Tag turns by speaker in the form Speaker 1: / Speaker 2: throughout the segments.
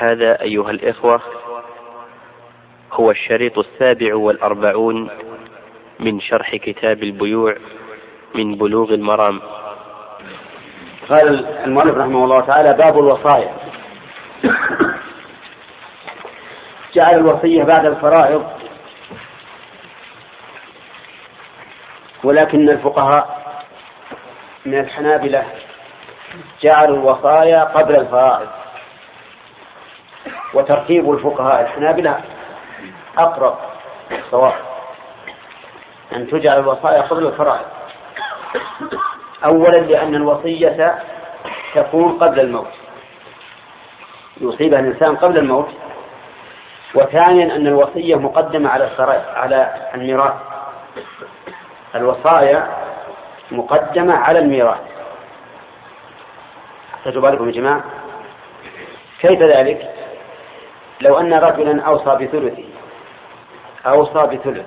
Speaker 1: هذا أيها الإخوة هو الشريط 47 من شرح كتاب البيوع من بلوغ المرام.
Speaker 2: قال المؤلف رحمه الله تعالى: باب الوصايا. جعل الوصية بعد الفرائض، ولكن الفقهاء من الحنابلة جعلوا الوصايا قبل الفرائض، وترتيب الفقهاء الحنابلة أقرب الصواب، أن تجعل الوصايا قبل الفرائض، أولا لأن الوصية تكون قبل الموت، يصيبها الإنسان قبل الموت، وثانيا أن الوصية مقدمة على الميراث، الوصايا مقدمة على الميراث. تجبالكم يا جماعة، كيف ذلك؟ لو أن رجلا أوصى بثلثه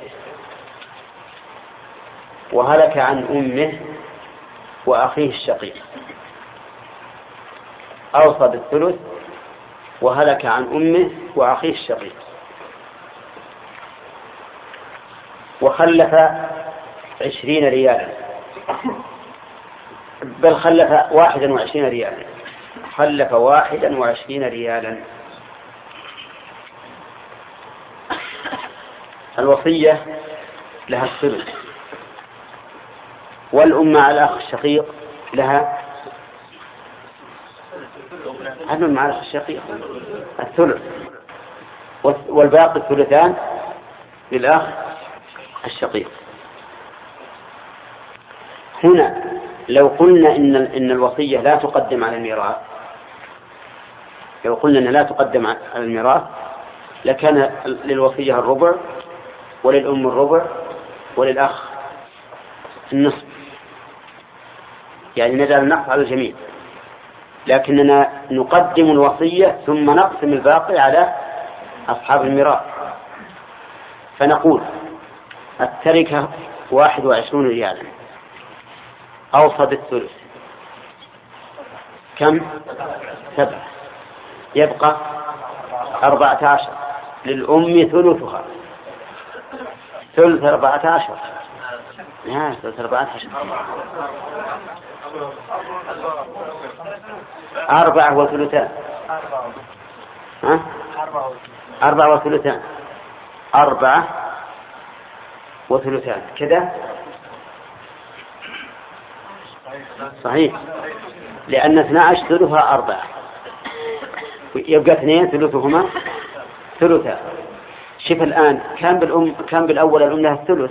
Speaker 2: وهلك عن أمه وأخيه الشقيق، أوصى بالثلث وهلك عن أمه وأخيه الشقيق، وخلف 20 ريالا، بل خلف 21 ريالا، خلف 21 ريالا. الوصية لها الثلث، والأم مع الأخ الشقيق لها مع الأخ الشقيق الثلث، والباقي الثلثان للأخ الشقيق. هنا لو قلنا إن الوصية لا تقدم على الميراث، لو قلنا إنها لا تقدم على الميراث لكان للوصية الربع، وللأم الربع، وللأخ النصف، يعني نجعل النقص على الجميع، لكننا نقدم الوصية ثم نقسم الباقي على أصحاب الميراث، فنقول التركة 21 ريالا، أوصى بالثلث كم؟ 7، يبقى 14، للأم ثلثها، ثلث 14 ثلث 14 4 وثلثان 4 وثلثان 4 وثلثان كذا صحيح، لأن 12 ثلثها 4، يبقى 2 ثلثهما ثلثان. شوف الآن كان بالأول الأم لها الثلث،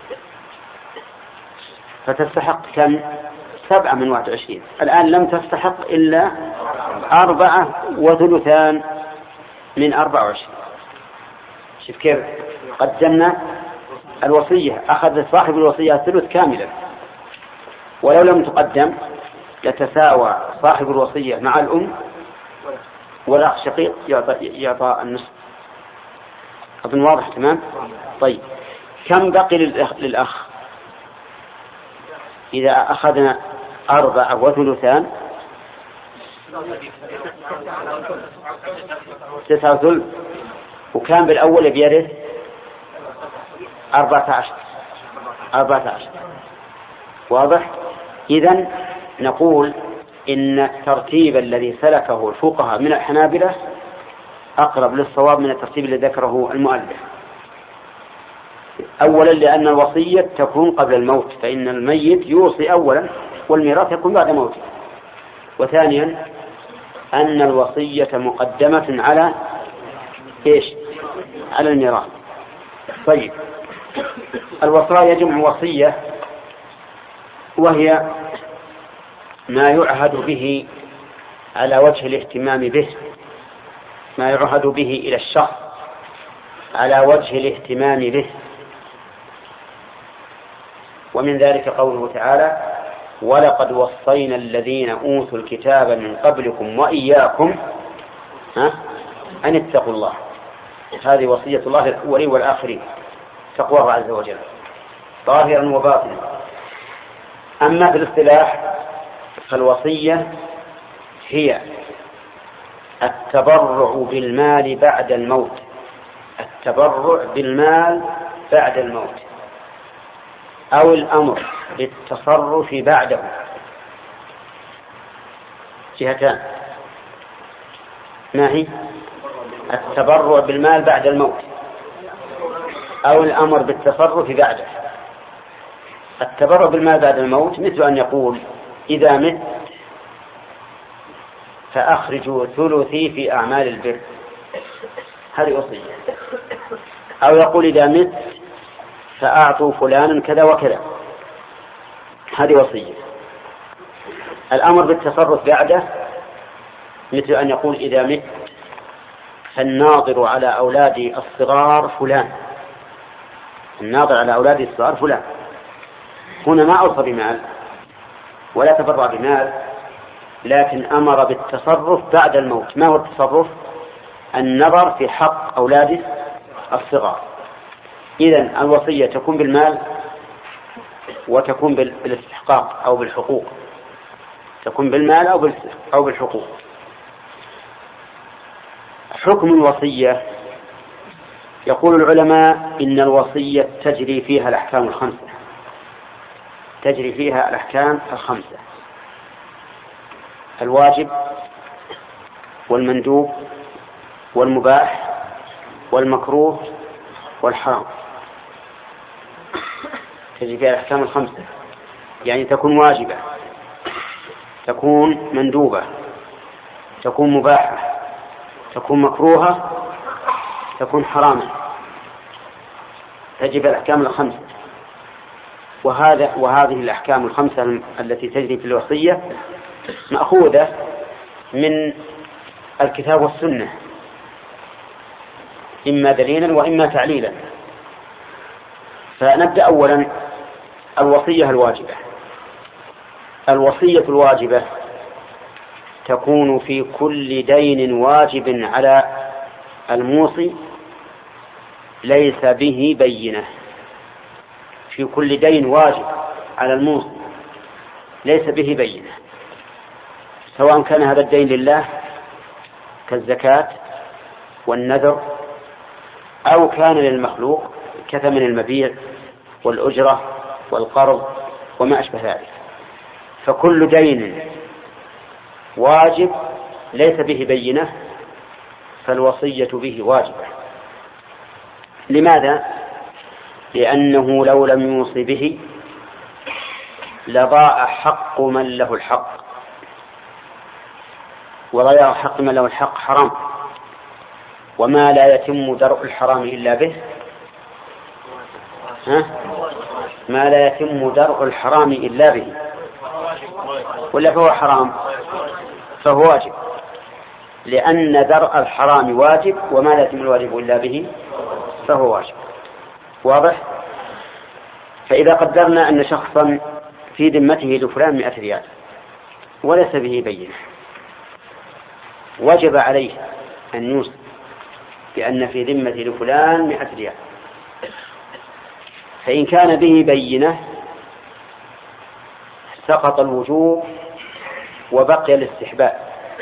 Speaker 2: فتستحق كم؟ 7 من 21. الآن لم تستحق إلا 4 وثلثان من 24. شوف كيف قدمنا الوصية، أخذ صاحب الوصية الثلث كاملا، ولو لم تقدم لتساوى صاحب الوصية مع الأم، والأخ شقيق يعطى النصف. أظن واضح تمام؟ طيب، كم بقي للأخ؟ إذا أخذنا 4 وثلثان 9 وكان بالأول بيرث 14. واضح؟ إذن نقول إن الترتيب الذي سلكه الفقهاء من الحنابلة أقرب للصواب من الترتيب الذي ذكره المؤلف. أولا لأن الوصية تكون قبل الموت، فإن الميت يوصي أولا والميراث يكون بعد موته. وثانيا أن الوصية مقدمة على إيش؟ على الميراث. طيب، الوصايا جمع وصية، وهي ما يعهد به على وجه الاهتمام به، ما يعهد به إلى الشخص على وجه الاهتمام به. ومن ذلك قوله تعالى: ولقد وصينا الذين أوتوا الكتاب من قبلكم وإياكم أن اتقوا الله. هذه وصية الله للأولين والآخرين، تقواه عز وجل ظاهرا وباطنا. أما في الاصطلاح فالوصية هي التبرع بالمال بعد الموت، التبرع بالمال بعد الموت، أو الأمر بالتصرف بعده، جهتان. ما هي؟ التبرع بالمال بعد الموت أو الأمر بالتصرف بعده. التبرع بالمال بعد الموت مثل أن يقول إذا مت فأخرجوا ثلثي في أعمال البر، هذه وصية. أو يقول إذا مت فأعطوا فلانا كذا وكذا، هذه وصية. الأمر بالتصرف بعده مثل أن يقول إذا مت فالناظر على أولادي الصغار فلان، الناظر على أولادي الصغار فلان. هنا ما أوصى بمال ولا تبرع بمال، لكن أمر بالتصرف بعد الموت. ما هو التصرف؟ النظر في حق أولاده الصغار. إذن الوصية تكون بالمال وتكون بالاستحقاق أو بالحقوق، تكون بالمال أو بالحقوق. حكم الوصية، يقول العلماء إن الوصية تجري فيها الأحكام الخمسة، تجري فيها الأحكام الخمسة: الواجب والمندوب والمباح والمكروه والحرام، تجري فيها الأحكام الخمسة. يعني تكون واجبة، تكون مندوبة، تكون مباحة، تكون مكروهة، تكون حراما، تجب الأحكام الخمسة. وهذه الأحكام الخمسة التي تجري في الوصية مأخوذة من الكتاب والسنة، إما دليلا وإما تعليلا. فنبدأ أولا الوصية الواجبة. الوصية الواجبة تكون في كل دين واجب على الموصي ليس به بينة، في كل دين واجب على الموصي ليس به بينة، سواء كان هذا الدين لله كالزكاة والنذر، أو كان للمخلوق كثمن المبيع والأجرة والقرض وما أشبه ذلك. فكل دين واجب ليس به بينة فالوصية به واجبة. لماذا؟ لأنه لو لم يوصي به لضاع حق من له الحق، وضياع حق من له الحق حرام، وما لا يتم درء الحرام إلا به ما لا يتم درء الحرام إلا به، ولا فهو حرام؟ فهو واجب، لأن درء الحرام واجب، وما لا يتم الواجب إلا به فهو واجب. واضح؟ فإذا قدرنا أن شخصا في ذمته لفلان 100 ريال وليس به بينة، وجب عليه أن يوصي بأن في ذمة لفلان 100 ريال. فإن كان به بينة سقط الوجوب وبقي الاستحباب.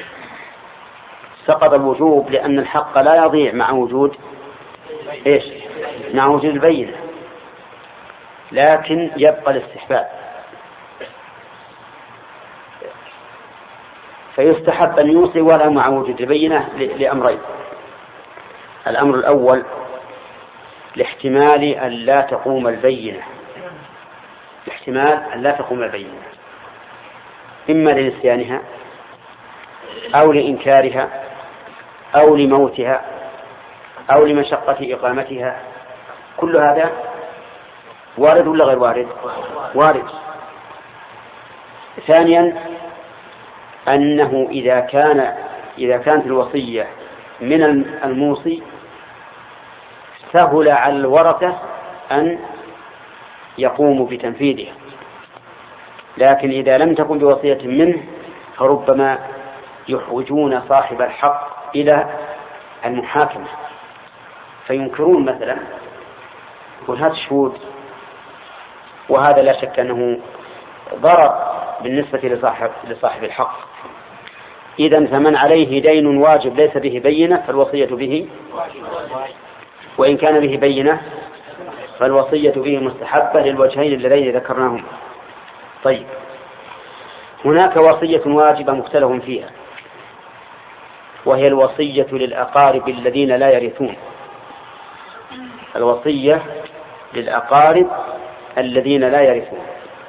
Speaker 2: سقط الوجوب لأن الحق لا يضيع مع وجود مع وجود البينة، لكن يبقى الاستحباب. فيستحب أن يوصي ولا مع وجود البينة لأمرين: الأمر الأول لاحتمال أن لا تقوم البينة، الاحتمال أن لا تقوم البينة، إما لنسيانها أو لإنكارها أو لموتها أو لمشقة إقامتها. كل هذا وارد ولا غير وارد؟ وارد. ثانيا أنه إذا كانت الوصية من الموصي سهل على الورثة أن يقوموا بتنفيذها، لكن إذا لم تكن بوصية منه فربما يحوجون صاحب الحق إلى المحاكمة، فينكرون مثلا يقول هات شهود، وهذا لا شك أنه ضرر بالنسبة لصاحب الحق. إذن فمن عليه دين واجب ليس به بينة فالوصية به، وإن كان به بينة فالوصية به مستحبة للوجهين اللذين ذكرناهم. طيب، هناك وصية واجبة مختلف فيها، وهي الوصية للأقارب الذين لا يرثون. الوصية للأقارب الذين لا يرثون،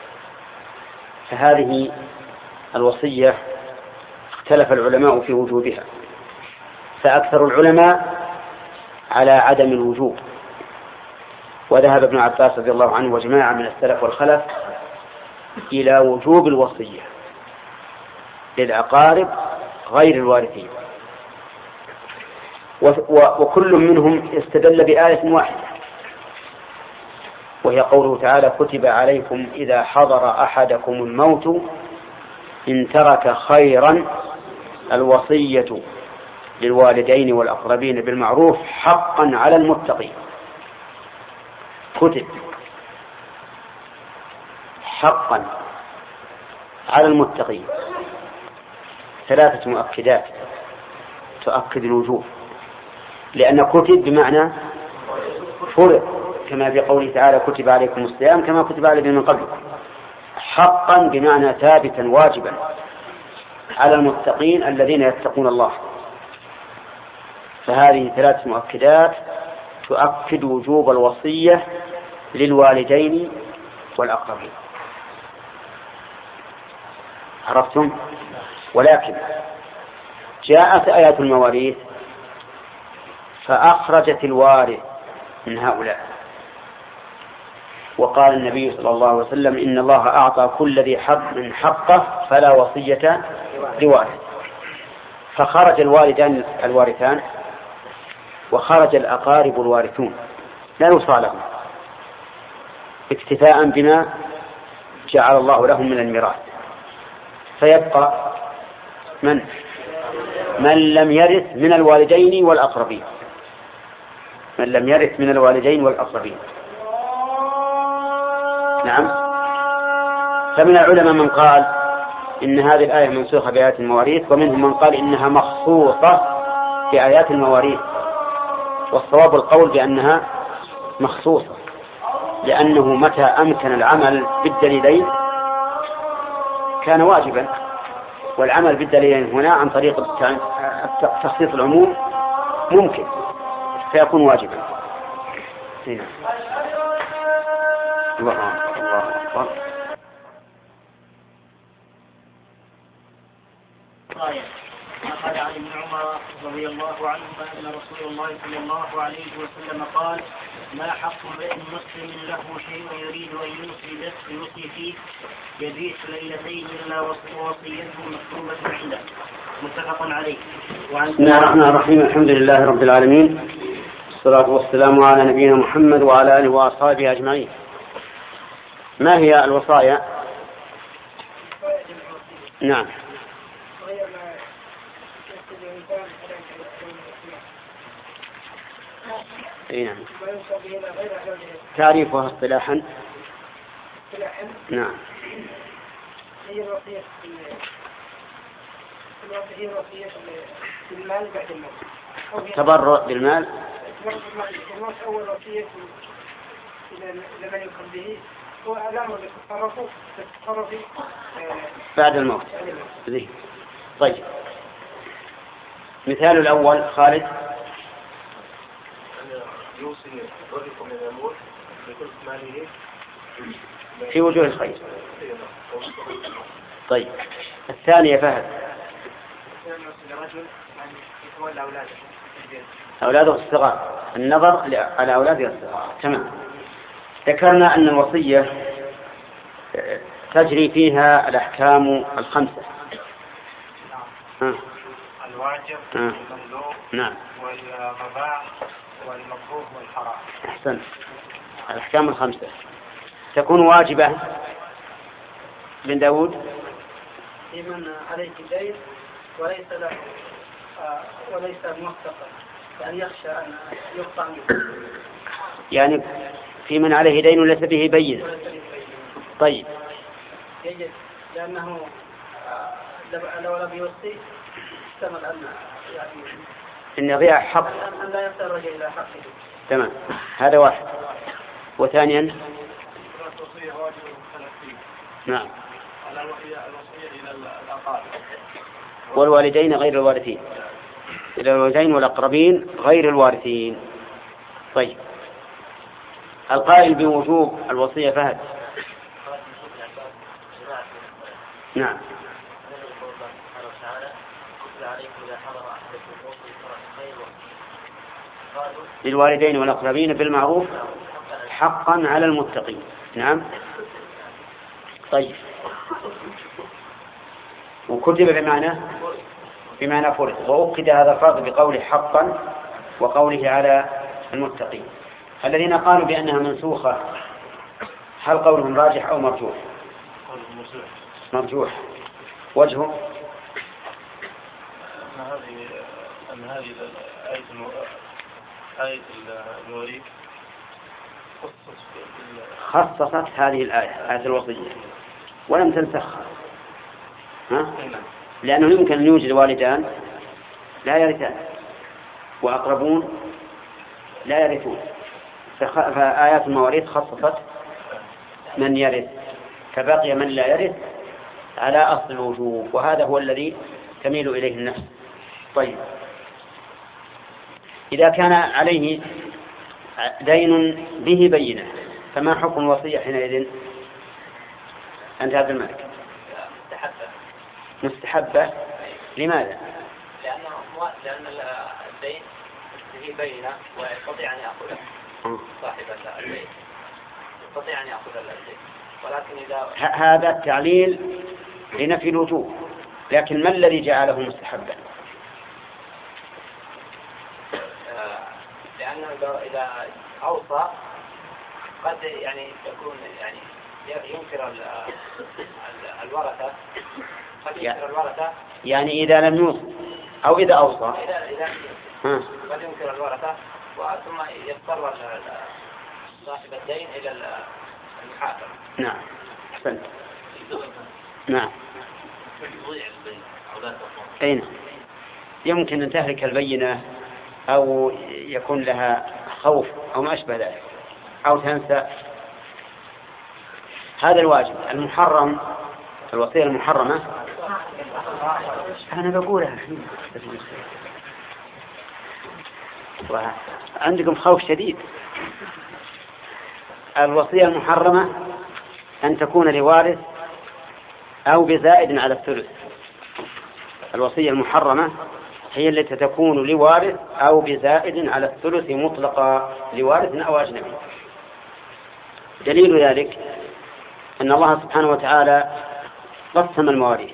Speaker 2: فهذه الوصية اختلف العلماء في وجوبها، فأكثر العلماء على عدم الوجوب، وذهب ابن عباس رضي الله عنه وجماعة من السلف والخلف إلى وجوب الوصية للأقارب غير الوارثين، وكل منهم استدل بآية واحدة، وهي قوله تعالى: كتب عليكم إذا حضر أحدكم الموت إن ترك خيرا الوصية للوالدين والأقربين بالمعروف حقا على المتقين. كتب حقا على المتقين، ثلاثة مؤكدات تؤكد الوجوب، لأن كتب بمعنى فرض، كما في قوله تعالى: كتب عليكم الصيام كما كتب على الذين من قبلكم. حقا بمعنى ثابتا واجبا على المتقين الذين يتقون الله. فهذه ثلاث مؤكدات تؤكد وجوب الوصية للوالدين والأقربين. عرفتم؟ ولكن جاءت آيات المواريث فأخرجت الوارث من هؤلاء، وقال النبي صلى الله عليه وسلم: إن الله أعطى كل ذي حق حقه فلا وصية لوارث. فخرج الوالدان الوارثان وخرج الأقارب الوارثون لا يوصى لهم، اكتفاء بما جعل الله لهم من الميراث. فيبقى من لم يرث من الوالدين والأقربين، من لم يرث من الوالدين والأقربين. نعم. فمن العلماء من قال إن هذه الآية منسوخة بآيات المواريث، ومنهم من قال إنها مخصوصة بآيات المواريث، والصواب القول بأنها مخصوصة، لأنه متى أمكن العمل بالدليلين كان واجبا، والعمل بالدليلين هنا عن طريق تخصيص العموم ممكن فيكون واجبا. هنا. الله أكبر.
Speaker 3: قال عن ابن عمر رضي الله عنهما أن رسول الله صلى الله عليه وسلم قال: ما حق امرئ مسلم له شيء يريد أن يوصي فيه يبيت ليلتين إلا وصيته مكتوبة عنده. متفق عليه.
Speaker 2: بسم الله الرحمن الرحيم. الحمد لله رب العالمين، والصلاة والسلام على نبينا محمد وعلى آله وأصحابه أجمعين. ما هي الوصايا؟ نعم. نعم. تعريفها اصطلاحا. نعم.
Speaker 4: هي الوصية بالمال بعد الموت.
Speaker 2: تبرع بالمال.
Speaker 4: الموت أول وصية لمن يقوم به هو الأمر بالتصرف
Speaker 2: بعد الموت. طيب، مثال الأول خالد.
Speaker 5: يوصي الرجل من يموت بكل ماله
Speaker 2: في وجوه الخير. طيب، الثانية فهد. أولاده الصغار، النظر على أولاده الصغار. تمام. ذكرنا أن الوصية تجري فيها الأحكام الخمسة.
Speaker 5: الواجب والمندوب
Speaker 2: نعم
Speaker 5: والمباح والمكروه والحرام.
Speaker 2: أحسن. الأحكام الخمسة تكون واجبة. بن داود:
Speaker 4: لمن عليه دين وليس له وليس موثقا، يعني يخشى أن يقطع منه.
Speaker 2: يعني في من عليه دين ليس به بين. طيب.
Speaker 4: يجب لأنه لو لم يوصي يحتمل أن يعني
Speaker 2: إن يضيع حق
Speaker 4: أن لا يصل الرجل إلى حقه.
Speaker 2: تمام، هذا واحد. وثانيا نعم والوالدين غير الوارثين، إلى الوالدين والأقربين غير الوارثين. طيب، القائل بوجوب الوصية فهد. نعم. للوالدين والأقربين بالمعروف حقا على المتقين. نعم. طيب، وكتب بمعنى فرض، وأكد هذا الفرض بقوله حقا وقوله على المتقين. الذين قالوا بأنها منسوخة هل قولهم راجح أو مرجوح؟ مرجوح. وجهه
Speaker 5: أن هذه آية المواريث
Speaker 2: خصصت هذه الآية، آية الوصية، ولم تنسخها. لأنه يمكن أن يوجد والدان لا يرثان وأقربون لا يرثون، فآيات المواريث خصصت من يرث، فبقي من لا يرث على أصل الوجوب، وهذا هو الذي تميل إليه النفس. طيب، إذا كان عليه دين به بينة فما حكم الوصية حينئذ؟ أنت عبد الملك. مستحبة. لماذا؟
Speaker 6: لأن الدين به بينة ويستطيع أن يأخذه صاحب الدين، يستطيع أن يأخذ الدين، ولكن إذا
Speaker 2: هذا التعليل لنفي الوجوب، لكن ما الذي جعله مستحبا؟
Speaker 6: لأنه إذا أوصى قد يعني يكون يعني ينكر الورثة، قد ينكر الورثة،
Speaker 2: يعني إذا لم يوصي أو إذا أوصى
Speaker 6: قد ينكر الورثة، ثم يضطر صاحب الدين إلى المحاكمة.
Speaker 2: نعم، أحسنت. نعم. أين يمكن أن تهلك البينة أو يكون لها خوف أو ما أشبه ذلك، أو تنسى. هذا الواجب. المحرم، الوصية المحرمة أنا بقولها عندكم خوف شديد. الوصية المحرمة أن تكون لوارث أو بزائد على الثلث. الوصية المحرمة هي التي تكون لوارث أو بزائد على الثلث مطلقا، لوارث أو أجنبي. دليل ذلك أن الله سبحانه وتعالى قسم المواريث،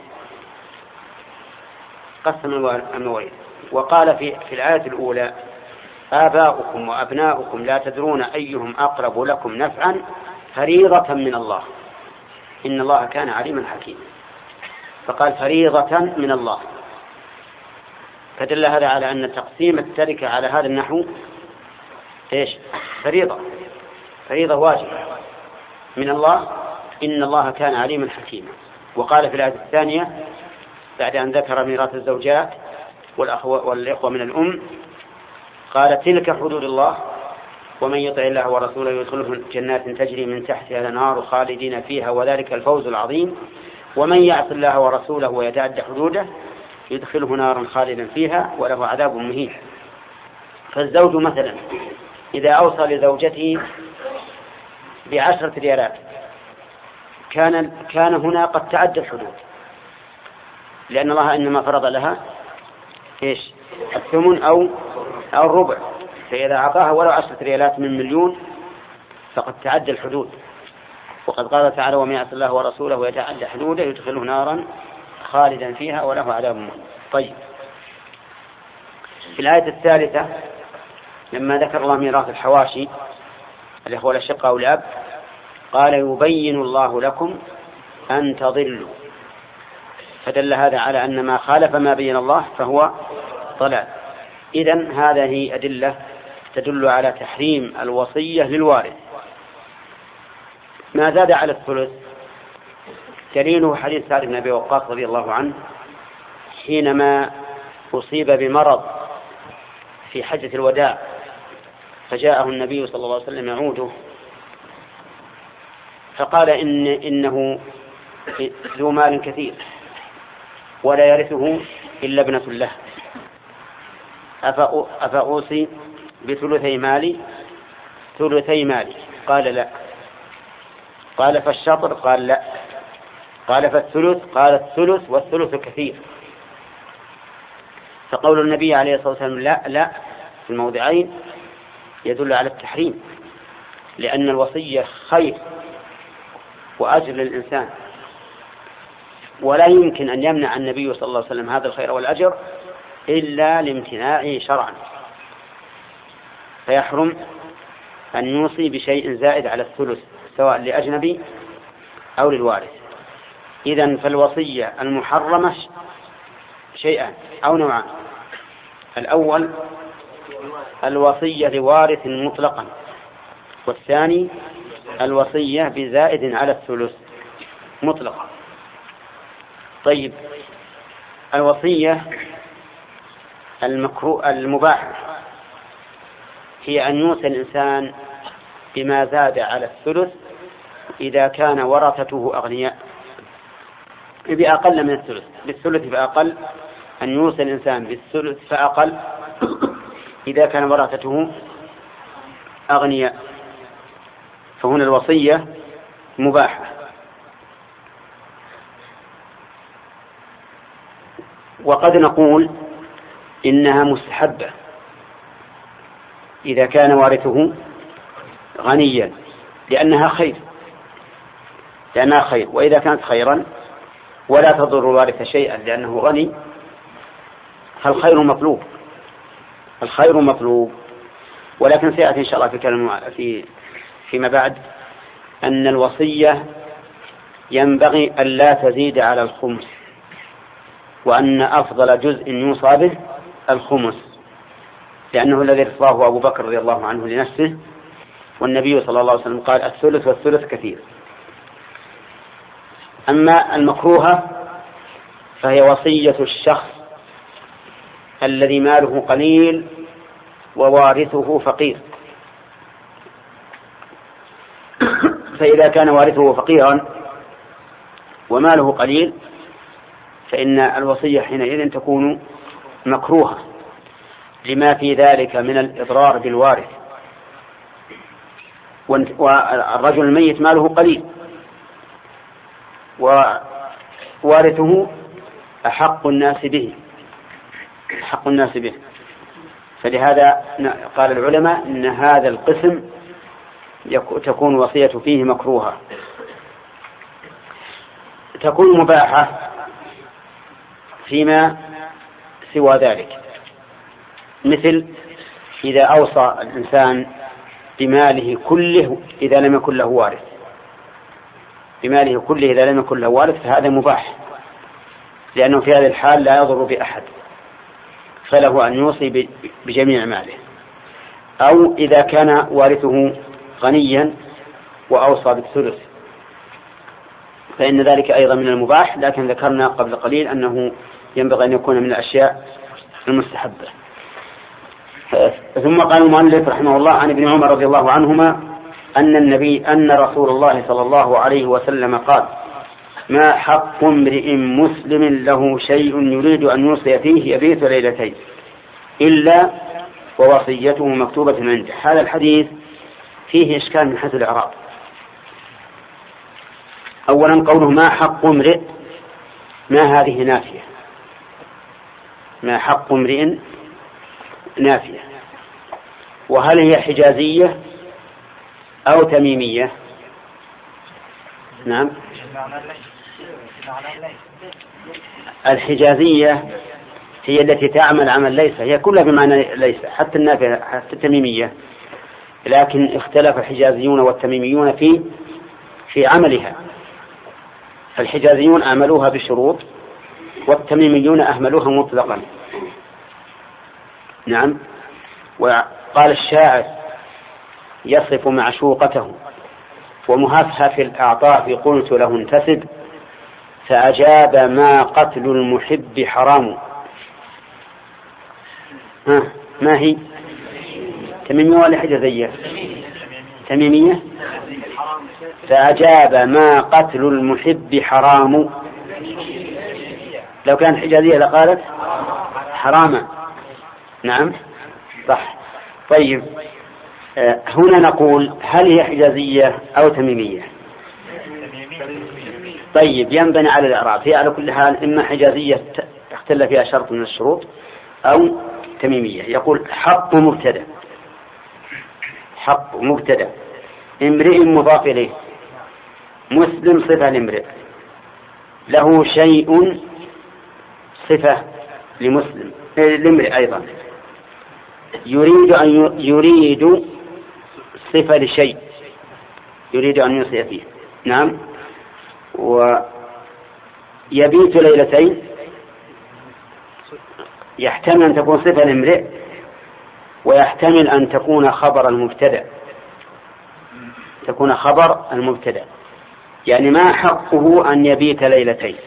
Speaker 2: وقال في الآية الأولى: آباؤكم وأبناؤكم لا تدرون أيهم أقرب لكم نفعا فريضة من الله إن الله كان عليما حكيما. فقال فريضة من الله، فدل هذا على أن تقسيم التركة على هذا النحو فريضة واجبة من الله إن الله كان عليما حكيما. وقال في الآية الثانية بعد أن ذكر ميراث الزوجات والإخوة من الأم قال: تلك حدود الله ومن يطع الله ورسوله يدخله جنات تجري من تحتها الأنهار خالدين فيها وذلك الفوز العظيم ومن يعص الله ورسوله ويتعدى حدوده يدخله نارا خالدا فيها وله عذاب مهين. فالزوج مثلا إذا أوصى لزوجته ب10 ريالات كان هنا قد تعدى الحدود، لأن الله إنما فرض لها الثمن أو الربع، فإذا أعطاها ولو 10 ريالات من مليون فقد تعدى الحدود. وقد قال تعالى: ومن يعص الله ورسوله ويتعدى حدوده يدخله نارا خالدا فيها وله عذاب مهين. طيب، في الآية الثالثة لما ذكر الله ميراث الحواشي الإخوة الأشقاء والأب قال: يبين الله لكم أن تضلوا، فدل هذا على أن ما خالف ما بين الله فهو ضلال. إذن هذه أدلة تدل على تحريم الوصية للوارث. ما زاد على الثلث دليله حديث سعد بن أبي وقاص رضي الله عنه حينما أصيب بمرض في حجة الوداع، فجاءه النبي صلى الله عليه وسلم يعوده، فقال إنه ذو مال كثير ولا يرثه إلا ابنة له، أفأوصي بثلثي مالي؟ ثلثي مالي؟ قال لا. قال فالشطر؟ قال لا. قال فالثلث؟ قال الثلث والثلث كثير. فقول النبي عليه الصلاة والسلام لا في الموضعين يدل على التحريم، لأن الوصية خير وأجر للإنسان، ولا يمكن أن يمنع النبي صلى الله عليه وسلم هذا الخير والأجر إلا لامتناعه شرعا، فيحرم أن يوصي بشيء زائد على الثلث سواء لأجنبي أو للوارث. إذن فالوصية المحرمة شيئان أو نوعان: الأول الوصية لوارث مطلقا، والثاني الوصية بزائد على الثلث مطلقا. طيب، الوصية المباحة هي أن يوصي الإنسان بما زاد على الثلث إذا كان ورثته أغنياء، بأقل من الثلث، بالثلث فأقل، أن يوصي الإنسان بالثلث فأقل إذا كان ورثته أغنياء، فهنا الوصية مباحة. وقد نقول إنها مستحبة إذا كان وارثه غنيا، لأنها خير، وإذا كانت خيرا ولا تضر الوارث شيئا لأنه غني فالخير مطلوب. ولكن سيأتي إن شاء الله في كلام فيما بعد أن الوصية ينبغي أن لا تزيد على الخمس، وأن أفضل جزء يوصى به الخمس، لأنه الذي رضاه أبو بكر رضي الله عنه لنفسه، والنبي صلى الله عليه وسلم قال الثلث والثلث كثير. أما المكروهة فهي وصية الشخص الذي ماله قليل ووارثه فقير، فإذا كان وارثه فقيرا وماله قليل فإن الوصية حينئذ تكون مكروهة لما في ذلك من الإضرار بالوارث. والرجل الميت ماله قليل ووارثه أحق الناس به، فلهذا قال العلماء إن هذا القسم تكون وصية فيه مكروهة. تكون مباحة فيما سوى ذلك، مثل إذا أوصى الإنسان بماله كله إذا لم يكن له وارث، فهذا مباح، لأنه في هذه الحال لا يضر بأحد، فله أن يوصي بجميع ماله. أو إذا كان وارثه غنيا وأوصى بالثلث فإن ذلك أيضا من المباح، لكن ذكرنا قبل قليل أنه ينبغي أن يكون من الأشياء المستحبة. ثم قال المؤلف رحمه الله عن ابن عمر رضي الله عنهما أن رسول الله صلى الله عليه وسلم قال: ما حق امرئ مسلم له شيء يريد أن يوصي فيه يبيت ليلتين إلا ووصيته مكتوبة عنده. هذا الحديث فيه إشكال من حيث الإعراب. أولا قوله ما حق امرئ، ما هذه نافية، ما حق امرئ نافية، وهل هي حجازية أو تميمية؟ نعم، الحجازية هي التي تعمل عمل ليس، هي كلها بمعنى ليس، حتى النافية حتى التميمية، لكن اختلف الحجازيون والتميميون في عملها، فالحجازيون أعملوها بشروط والتميميون أهملوها مطلقا. نعم. وقال الشاعر يصف معشوقته ومهفهف الأعطاء قلت له انتسب، فأجاب ما قتل المحب حرام. ما هي تميمية ولا حجازية؟ تميمية. فأجاب ما قتل المحب حرام. لو كانت حجازية لقالت حراما. نعم صح. طيب هنا نقول هل هي حجازية أو تميمية؟ طيب ينبني على الإعراب. هي على كل حال إما حجازية اختل فيها شرط من الشروط أو تميمية. يقول حق مبتدأ. حق مبتدأ امرئ مضاف إليه مسلم صفة لامرئ له شيء صفة لمسلم لامرئ أيضا يريد صفة لشيء يريد أن يوصي فيه. نعم. ويبيت ليلتين يحتمل أن تكون صفة لامرئ ويحتمل أن تكون خبر المبتدأ تكون خبر المبتدأ. يعني ما حقه أن يبيت ليلتين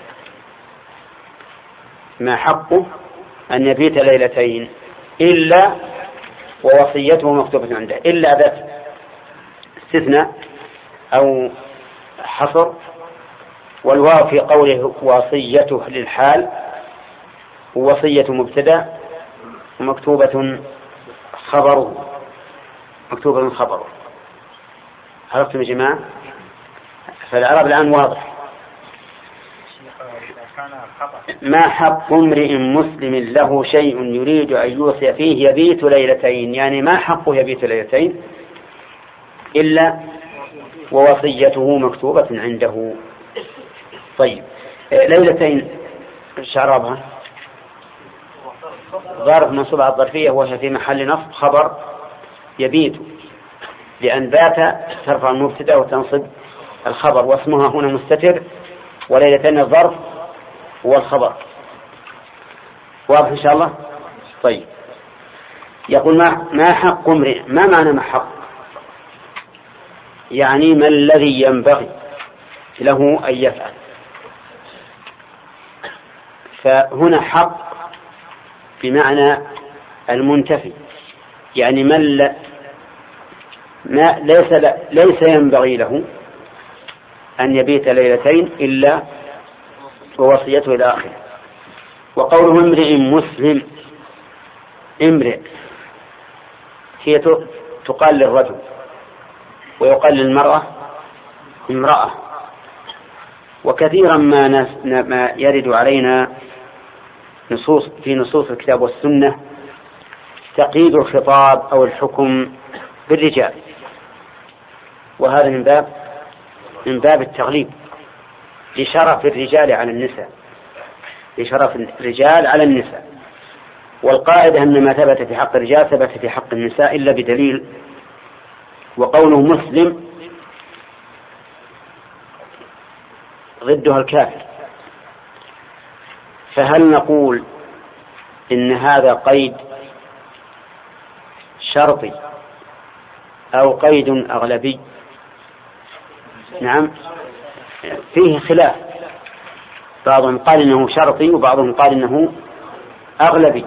Speaker 2: ما حقه أن يبيت ليلتين إلا ووصيته مكتوبة عنده إلا ذات استثناء أو حصر. والواو في قوله وصيته للحال ووصية مبتدأ ومكتوبة خبره عرفتم يا جماعة؟ فالعرب الآن واضح. ما حق امرئ مسلم له شيء يريد أن يوصي فيه يبيت ليلتين. يعني ما حقه يبيت ليلتين إلا ووصيته مكتوبة عنده. طيب ليلتين شعرابها ظرف منصوب على الظرفية وهي في محل نصب خبر يبيت لأن بات ترفع المبتدأ وتنصب الخبر واسمها هنا مستتر وليلتين الظرف هو الخبر. واضح إن شاء الله؟ طيب يقول ما حق امرئ. ما معنى ما حق؟ يعني ما الذي ينبغي له أن يفعل. فهنا حق بمعنى المنتفي يعني ليس ينبغي له أن يبيت ليلتين إلا ووصيته إلى آخره. وقوله امرئ مسلم امرئ هي تقال للرجل ويقال للمرأة امرأة. وكثيرا ما يرد علينا في نصوص الكتاب والسنة تقييد الخطاب أو الحكم بالرجال وهذا من باب التغليب لشرف الرجال على النساء. والقاعدة أن ما ثبت في حق الرجال ثبت في حق النساء إلا بدليل. وقوله مسلم ضدها الكافر. فهل نقول إن هذا قيد شرطي أو قيد أغلبي؟ نعم فيه خلاف. بعضهم قال إنه شرطي وبعضهم قال إنه أغلبي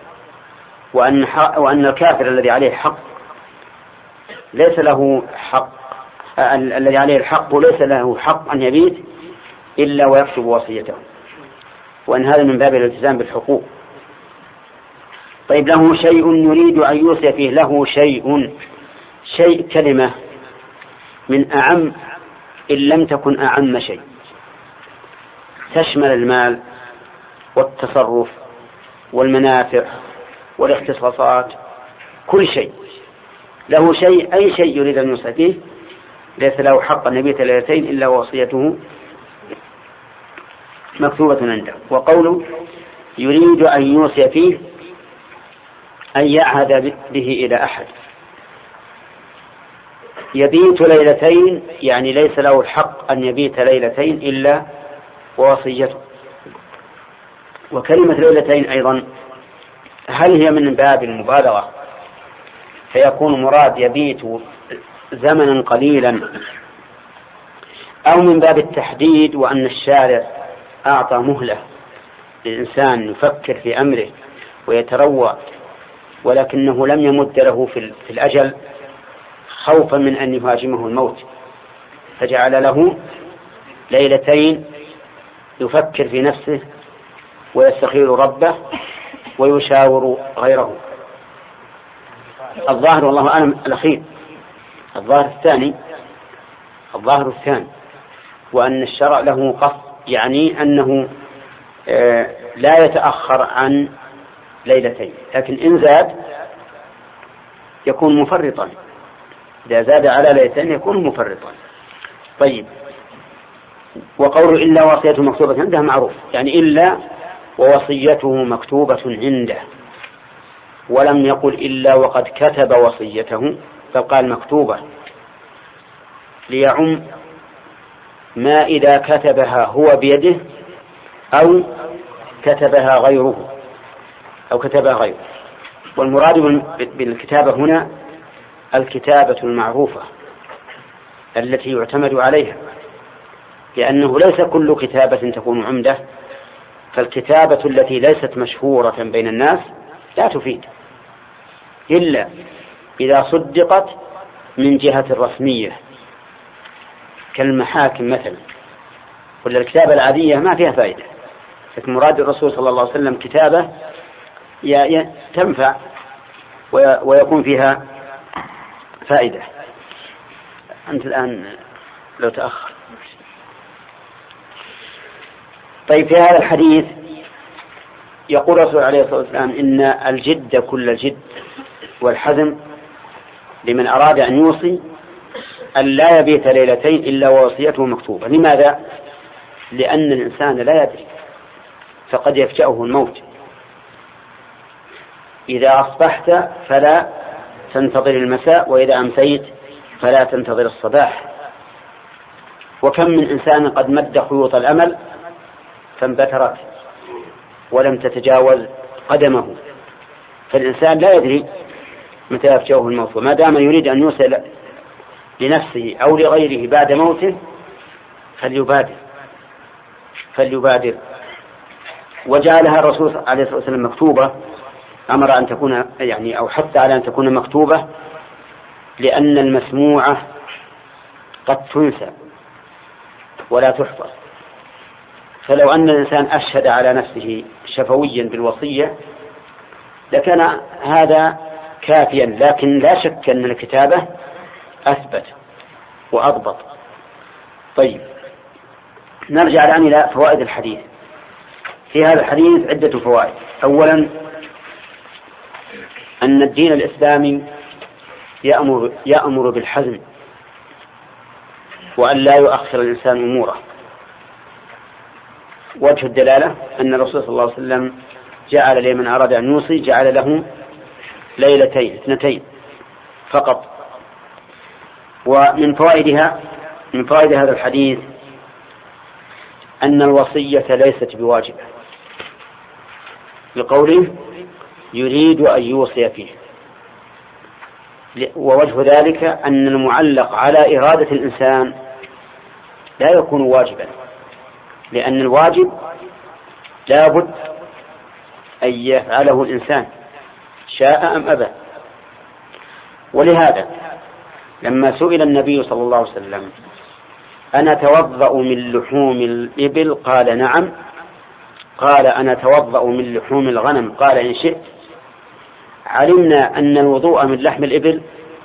Speaker 2: وأن الكافر الذي عليه حق ليس له حق الذي عليه الحق ليس له حق أن يبيت إلا ويكتب وصيته وأن هذا من باب الالتزام بالحقوق. طيب له شيء يريد أن يوصي فيه. له شيء كلمة من أعم إن لم تكن أعم شيء تشمل المال والتصرف والمنافع والاختصاصات كل شيء. له شيء أي شيء يريد أن يوصي فيه ليس له حق أن يبيت ليلتين إلا وصيته مكتوبة عنده. وقوله يريد أن يوصي فيه أن يعهد به إلى أحد. يبيت ليلتين يعني ليس له الحق أن يبيت ليلتين إلا ووصيته. وكلمة ليلتين أيضا هل هي من باب المبالغة فيكون مراد يبيت زمنا قليلا أو من باب التحديد وأن الشارع أعطى مهلة للإنسان يفكر في أمره ويتروى ولكنه لم يمد له في الأجل خوفا من أن يهاجمه الموت، فجعل له ليلتين يفكر في نفسه ويستخير ربه ويشاور غيره. الظاهر والله أعلم الأخير، الظاهر الثاني وأن الشرع له قصد، يعني أنه لا يتأخر عن ليلتين، لكن إن زاد يكون مفرطا، إذا زاد على ليلتين يكون مفرطا. طيب، وقول إلا وصيته مكتوبة عنده معروف، يعني إلا ووصيته مكتوبة عنده، ولم يقل إلا وقد كتب وصيته، بل قال مكتوبة ليعم ما إذا كتبها هو بيده أو كتبها غيره والمراد بالكتابة هنا الكتابة المعروفة التي يعتمد عليها، لأنه ليس كل كتابة تكون عمدة، فالكتابة التي ليست مشهورة بين الناس لا تفيد إلا إذا صدقت من جهة رسمية كالمحاكم مثلا، ولا الكتابة العادية ما فيها فائدة. لكن مراد الرسول صلى الله عليه وسلم كتابة تنفع ويكون فيها فائدة. أنت الآن لو تأخر. طيب، في هذا الحديث يقول الرسول عليه الصلاة والسلام إن الجد كل الجد والحزم لمن أراد أن يوصي أن لا يبيت ليلتين إلا ووصيته مكتوبة. لماذا؟ لأن الإنسان لا يدري، فقد يفجأه الموت. إذا أصبحت فلا تنتظر المساء، وإذا أمسيت فلا تنتظر الصباح. وكم من إنسان قد مد خيوط الأمل فانبترت ولم تتجاوز قدمه. فالإنسان لا يدري متى يفجأه الموت، وما دام يريد أن يوصل لنفسه أو لغيره بعد موته فليبادر. وجعلها الرسول عليه الصلاة والسلام مكتوبة، أمر أن تكون يعني أو حتى على أن تكون مكتوبة، لأن المسموعة قد تنسى ولا تحفظ. فلو أن الإنسان أشهد على نفسه شفويا بالوصية لكان هذا كافيا، لكن لا شك أن الكتابة أثبت وأضبط. طيب، نرجع الآن إلى فوائد الحديث. في هذا الحديث عدة فوائد. أولا، أن الدين الإسلامي يأمر بالحزم وأن لا يؤخر الإنسان أموره. وجه الدلالة أن الرسول صلى الله عليه وسلم جعل لمن أراد أن يوصي جعل له ليلتين 2 فقط. ومن فوائد هذا الحديث أن الوصية ليست بواجبة، لقوله يريد أن يوصي فيه. ووجه ذلك أن المعلق على إرادة الإنسان لا يكون واجبا، لأن الواجب لابد أن يفعله الإنسان شاء أم أبى. ولهذا لما سئل النبي صلى الله عليه وسلم أنا أتوضأ من لحوم الإبل؟ قال نعم. قال أنا أتوضأ من لحوم الغنم؟ قال إن شئت. علمنا أن الوضوء من لحم الإبل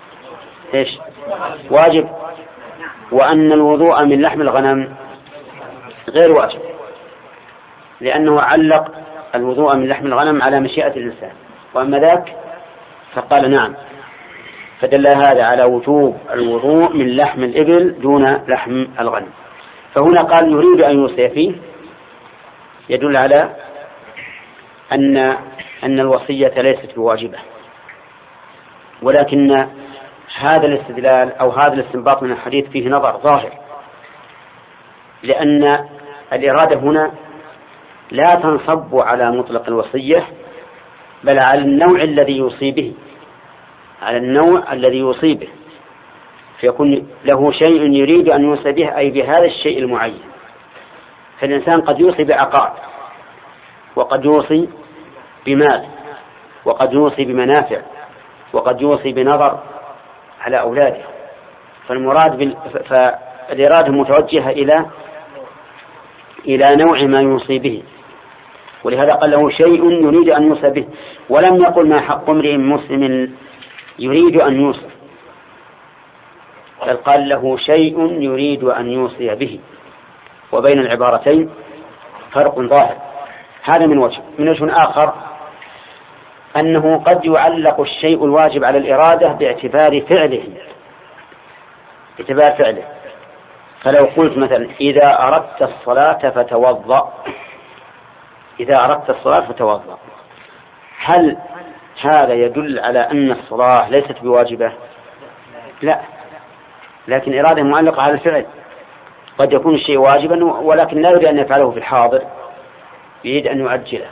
Speaker 2: واجب، وأن الوضوء من لحم الغنم غير واجب، لأنه علق الوضوء من لحم الغنم على مشيئة الإنسان، وأما ذاك فقال نعم، فدل هذا على وجوب الوضوء من لحم الإبل دون لحم الغنم. فهنا قال يريد أن يوصي فيه، يدل على أن الوصية ليست بواجبة. ولكن هذا الاستدلال أو هذا الاستنباط من الحديث فيه نظر ظاهر، لأن الإرادة هنا لا تنصب على مطلق الوصية، بل على النوع الذي يوصي به، فيكون له شيء يريد أن يوصي به، أي بهذا الشيء المعين. فالإنسان قد يوصي بعقار، وقد يوصي بمال، وقد يوصي بمنافع، وقد يوصي بنظر على أولاده. فالإرادة متوجهة إلى نوع ما يوصي به، ولهذا قال له شيء يريد أن يوصى به، ولم يقل ما حق امرئ مسلم يريد أن يوصى، بل قال له شيء يريد أن يوصي به، وبين العبارتين فرق ظاهر. هذا من وجه. من وجه آخر أنه قد يعلق الشيء الواجب على الإرادة باعتبار فعله، فلو قلت مثلا إذا أردت الصلاة فتوضأ، هل هذا يدل على أن الصلاة ليست بواجبة؟ لا، لكن إرادة معلقة على الفعل. قد يكون الشيء واجبا ولكن لا يريد أن يفعله في الحاضر، يريد أن يؤجله،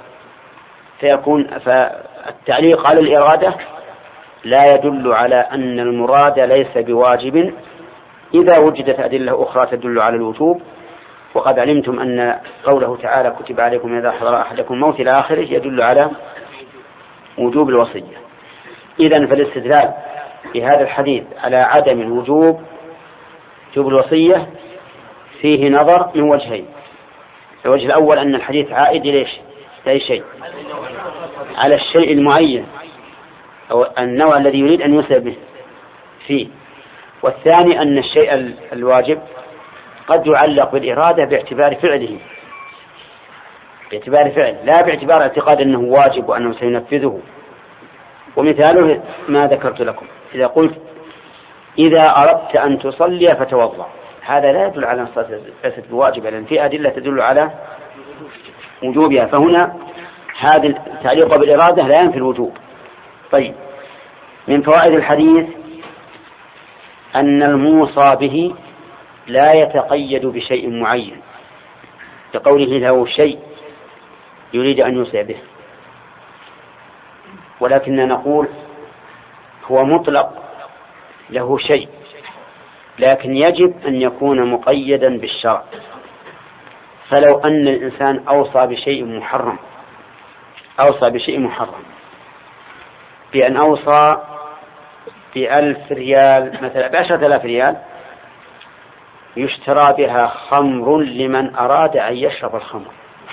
Speaker 2: فالتعليق على الإرادة لا يدل على أن المراد ليس بواجب إذا وجدت أدلة أخرى تدل على الوجوب. وقد علمتم أن قوله تعالى كتب عليكم إذا حضر أحدكم الموت إلى آخره يدل على وجوب الوصية. إذن فالاستدلال بهذا الحديث على عدم وجوب الوصية فيه نظر من وجهين. الوجه الأول أن الحديث عائد إلى أي شيء؟ على الشيء المعين أو النوع الذي يريد أن يوصي به فيه. والثاني أن الشيء الواجب قد يعلق بالإرادة باعتبار فعله، لا باعتبار اعتقاد أنه واجب وأنه سينفذه. ومثاله ما ذكرت لكم، إذا قلت إذا أردت أن تصلي فتوضأ، هذا لا يدل على أن الصلاة ليست بواجبة، لأن في أدلة تدل على وجوبها، فهنا هذا التعليق بالإرادة لا ينفي الوجوب. طيب، من فوائد الحديث أن الموصى به لا يتقيد بشيء معين، كقوله له شيء يريد أن يوصي به، ولكننا نقول هو مطلق له شيء، لكن يجب أن يكون مقيدا بالشرع. فلو أن الإنسان أوصى بشيء محرم بأن أوصى ب1000 ريال مثلا، ب10,000 ريال يشترى بها خمر لمن أراد أن يشرب الخمر،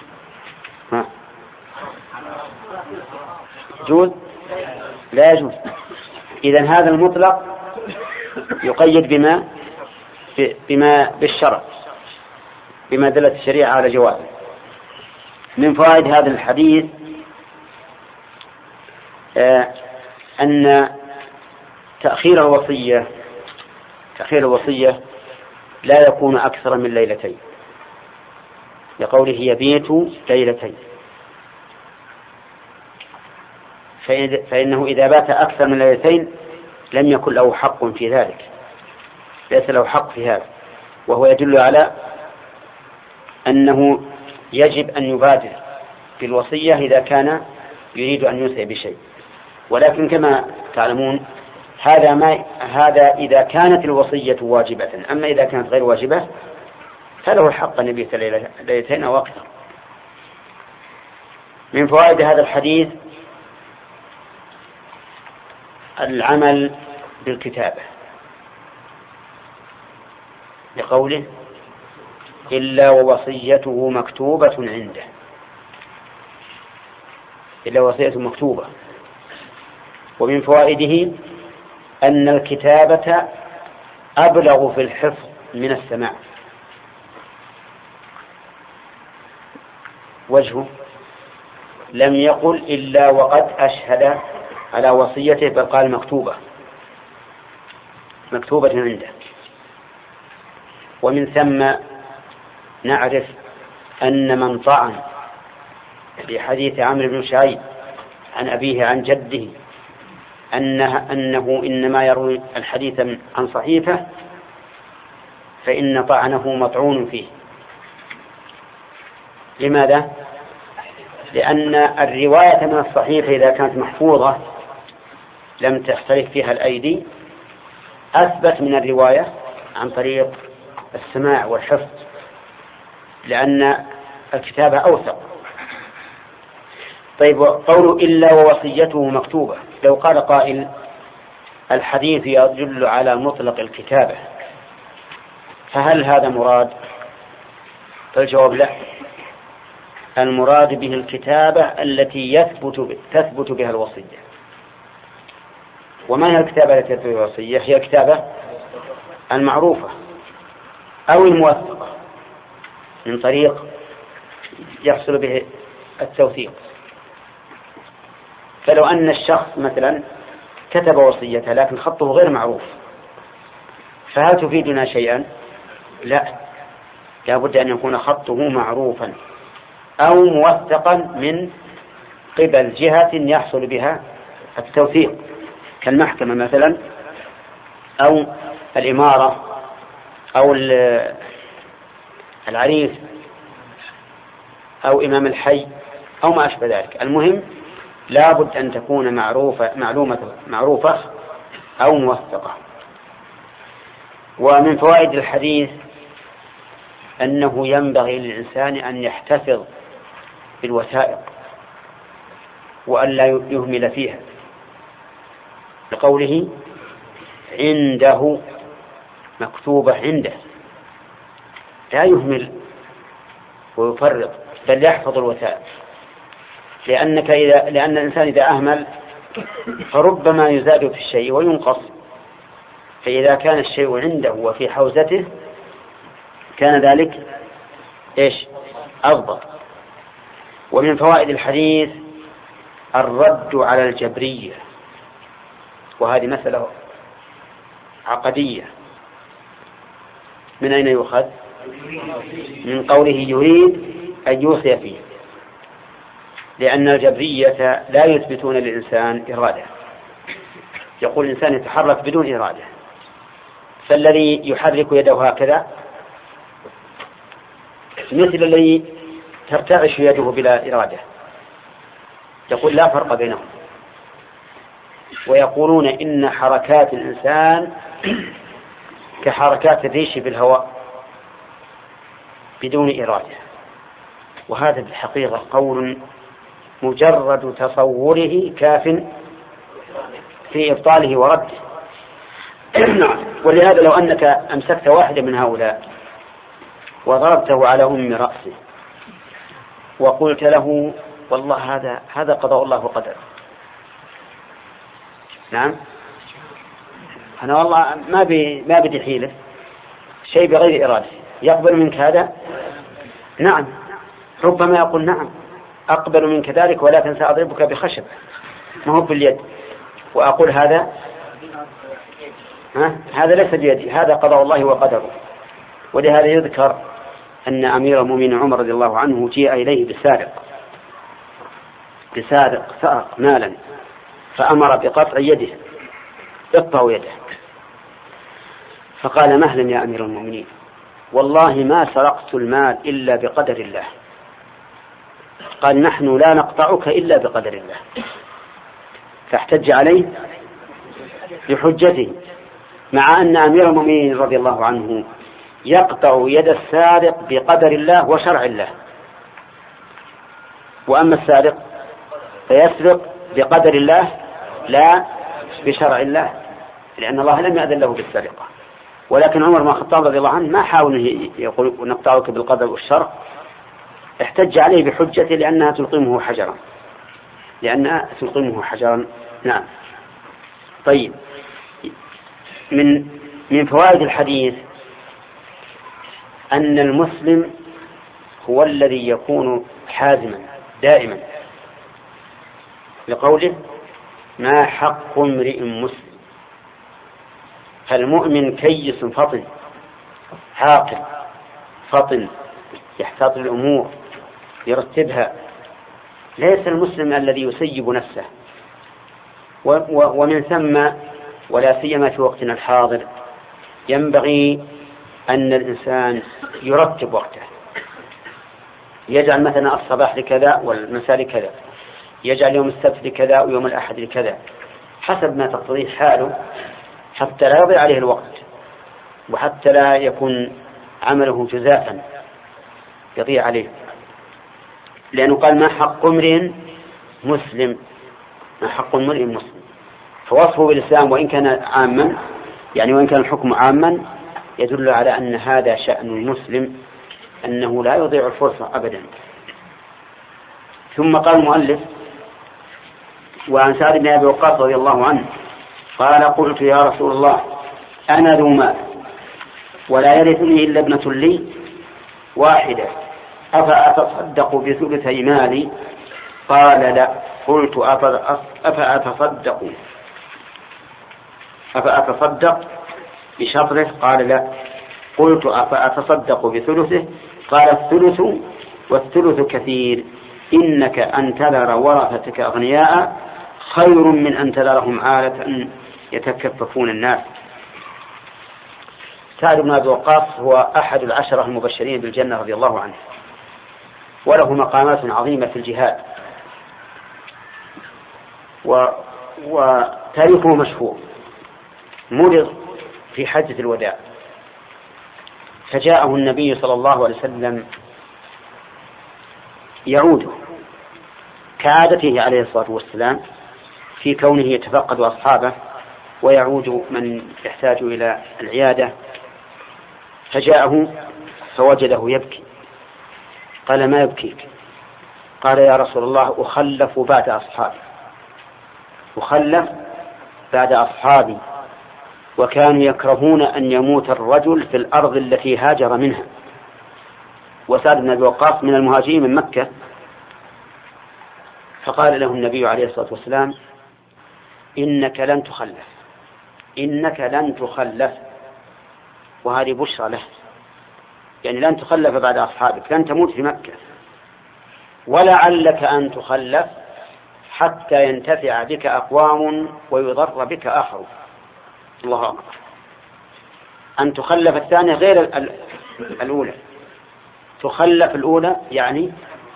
Speaker 2: يجوز؟ لا يجوز. إذن هذا المطلق يقيد بما بالشرع، بما دلت الشريعة على جوازه. من فوائد هذا الحديث أن تأخير الوصية لا يكون أكثر من 2 ليلة، لقوله يبيت 2 ليلة، فإنه إذا بات أكثر من 2 ليلة لم يكن له حق في ذلك، ليس له حق في هذا، وهو يدل على أنه يجب أن يبادر بالوصية إذا كان يريد أن يوصي بشيء. ولكن كما تعلمون هذا إذا كانت الوصية واجبة، أما إذا كانت غير واجبة فله الحق أن يبيت 2 ليلة أو أكثر. من فوائد هذا الحديث العمل بالكتابة، لقوله إلا ووصيته مكتوبة عنده، إلا وصيته مكتوبة. ومن فوائده أن الكتابة أبلغ في الحفظ من السماع. وجهه لم يقل إلا وقد أشهد على وصيته، بل قال مكتوبة عنده. ومن ثم نعرف أن من طعن بحديث عمرو بن شعيب عن أبيه عن جده أنه إنما يروي الحديث عن صحيفة، فإن طعنه مطعون فيه. لماذا؟ لأن الرواية من الصحيفة إذا كانت محفوظة لم تختلف فيها الأيدي أثبت من الرواية عن طريق السماع والحفظ، لأن الكتابة أوثق. طيب قوله إلا ووصيته مكتوبة، لو قال قائل الحديث يدل على مطلق الكتابة، فهل هذا مراد؟ فالجواب لا، المراد به الكتابة التي تثبت بها الوصية. وما هي الكتابة التي تثبت بها الوصية؟ هي الكتابة المعروفة أو الموثقة من طريق يحصل به التوثيق. فلو أن الشخص مثلا كتب وصيته لكن خطه غير معروف، فهل تفيدنا شيئا؟ لا بد أن يكون خطه معروفا أو موثقا من قبل جهة يحصل بها التوثيق، كالمحكمة مثلا أو الإمارة أو العريس أو إمام الحي أو ما أشبه ذلك. المهم لا بد أن تكون معروفة أو موثقة. ومن فوائد الحديث أنه ينبغي للإنسان أن يحتفظ بالوثائق وأن لا يهمل فيها، لقوله عنده مكتوبة عنده، لا يهمل ويفرط بل يحفظ الوثائق، لأن الإنسان إذا أهمل فربما يزاد في الشيء وينقص، فإذا كان الشيء عنده وفي حوزته كان ذلك أفضل. ومن فوائد الحديث الرد على الجبرية، وهذه مسألة عقدية. من أين يؤخذ؟ من قوله يريد أن يوصي فيه، لأن الجبرية لا يثبتون للإنسان إرادة، يقول الإنسان يتحرك بدون إرادة، فالذي يحرك يده هكذا مثل الذي ترتعش يده بلا إرادة، يقول لا فرق بينهم. ويقولون إن حركات الإنسان كحركات الريش بالهواء بدون إرادة، وهذا بالحقيقة قول مجرد تصوره كاف في إبطاله ورده. ولهذا لو أنك أمسكت واحدا من هؤلاء وضربته على أم رأسه وقلت له والله هذا قضاء الله وقدره، نعم أنا والله ما بدي حيلة، شيء بغير إرادة، يقبل منك هذا؟ نعم. ربما يقول نعم أقبل منك ذلك ولكن سأضربك بخشب ما هو باليد، وأقول هذا ليس بيدي، هذا قضاء الله وقدره. ولهذا يذكر أن أمير المؤمنين عمر رضي الله عنه جاء إليه بسارق سرق مالا، فأمر بقطع يده، اقطعوا يده، فقال مهلا يا أمير المؤمنين، والله ما سرقت المال إلا بقدر الله. قال نحن لا نقطعك إلا بقدر الله، فاحتج عليه بحجته، مع أن أمير المؤمنين رضي الله عنه يقطع يد السارق بقدر الله وشرع الله، وأما السارق فيسرق بقدر الله لا بشرع الله، لأن الله لم يأذن له بالسرقة. ولكن عمر بن الخطاب رضي الله عنه ما حاول يقول نقطعك بالقدر والشرع، احتج عليه بحجته لأنها تلقمه حجرا. نعم. طيب، من فوائد الحديث أن المسلم هو الذي يكون حازما دائما، لقوله ما حق امرئ مسلم. فالمؤمن كيس فطن عاقل فطن يحتاط الأمور يرتبها، ليس المسلم الذي يسيب نفسه. ومن ثم ولا سيما في وقتنا الحاضر ينبغي أن الإنسان يرتب وقته، يجعل مثلا الصباح لكذا والمساء لكذا، يجعل يوم السبت لكذا ويوم الأحد لكذا، حسب ما تقتضيه حاله، حتى لا يضيع عليه الوقت، وحتى لا يكون عمله جزافا يضيع عليه. لأنه قال ما حق امرئ مسلم، ما حق المرء مسلم. فوصفه بالإسلام وإن كان عاما، يعني وإن كان الحكم عاما، يدل على أن هذا شأن المسلم، أنه لا يضيع الفرصة أبدا. ثم قال المؤلف: وعن سعد بن أبي وقاص رضي الله عنه قال: قلت يا رسول الله أنا ذو مال ولا يرثني إلا ابنة لي واحدة، أفأتصدق بثلثي مالي؟ قال: لا. قلت: أفأتصدق بشطره؟ قال: لا. قلت: أفأتصدق بثلثه؟ قال: الثلث، والثلث كثير، إنك أن تذر ورثتك أغنياء خير من أن تذرهم عالة يتكففون الناس. سعد بن أبي وقاص هو أحد العشرة المبشرين بالجنة رضي الله عنه، وله مقامات عظيمة في الجهاد، وتاريخه مشهور. مرض في حجة الوداع، فجاءه النبي صلى الله عليه وسلم يعوده كعادته عليه الصلاة والسلام في كونه يتفقد أصحابه ويعود من يحتاج إلى العيادة. فجاءه فوجده يبكي. قال: ما يبكيك؟ قال: يا رسول الله أخلف بعد أصحابي وكانوا يكرهون أن يموت الرجل في الأرض التي هاجر منها. وسعد بن أبي وقاص من المهاجرين من مكة. فقال له النبي عليه الصلاة والسلام: إنك لن تخلف، وهذه بشرى له، يعني لن تخلف بعد أصحابك، لن تموت في مكة، ولعلك أن تخلف حتى ينتفع بك أقوام ويضر بك آخر. الله أكبر. أن تخلف الثانية غير الأولى. تخلف الأولى يعني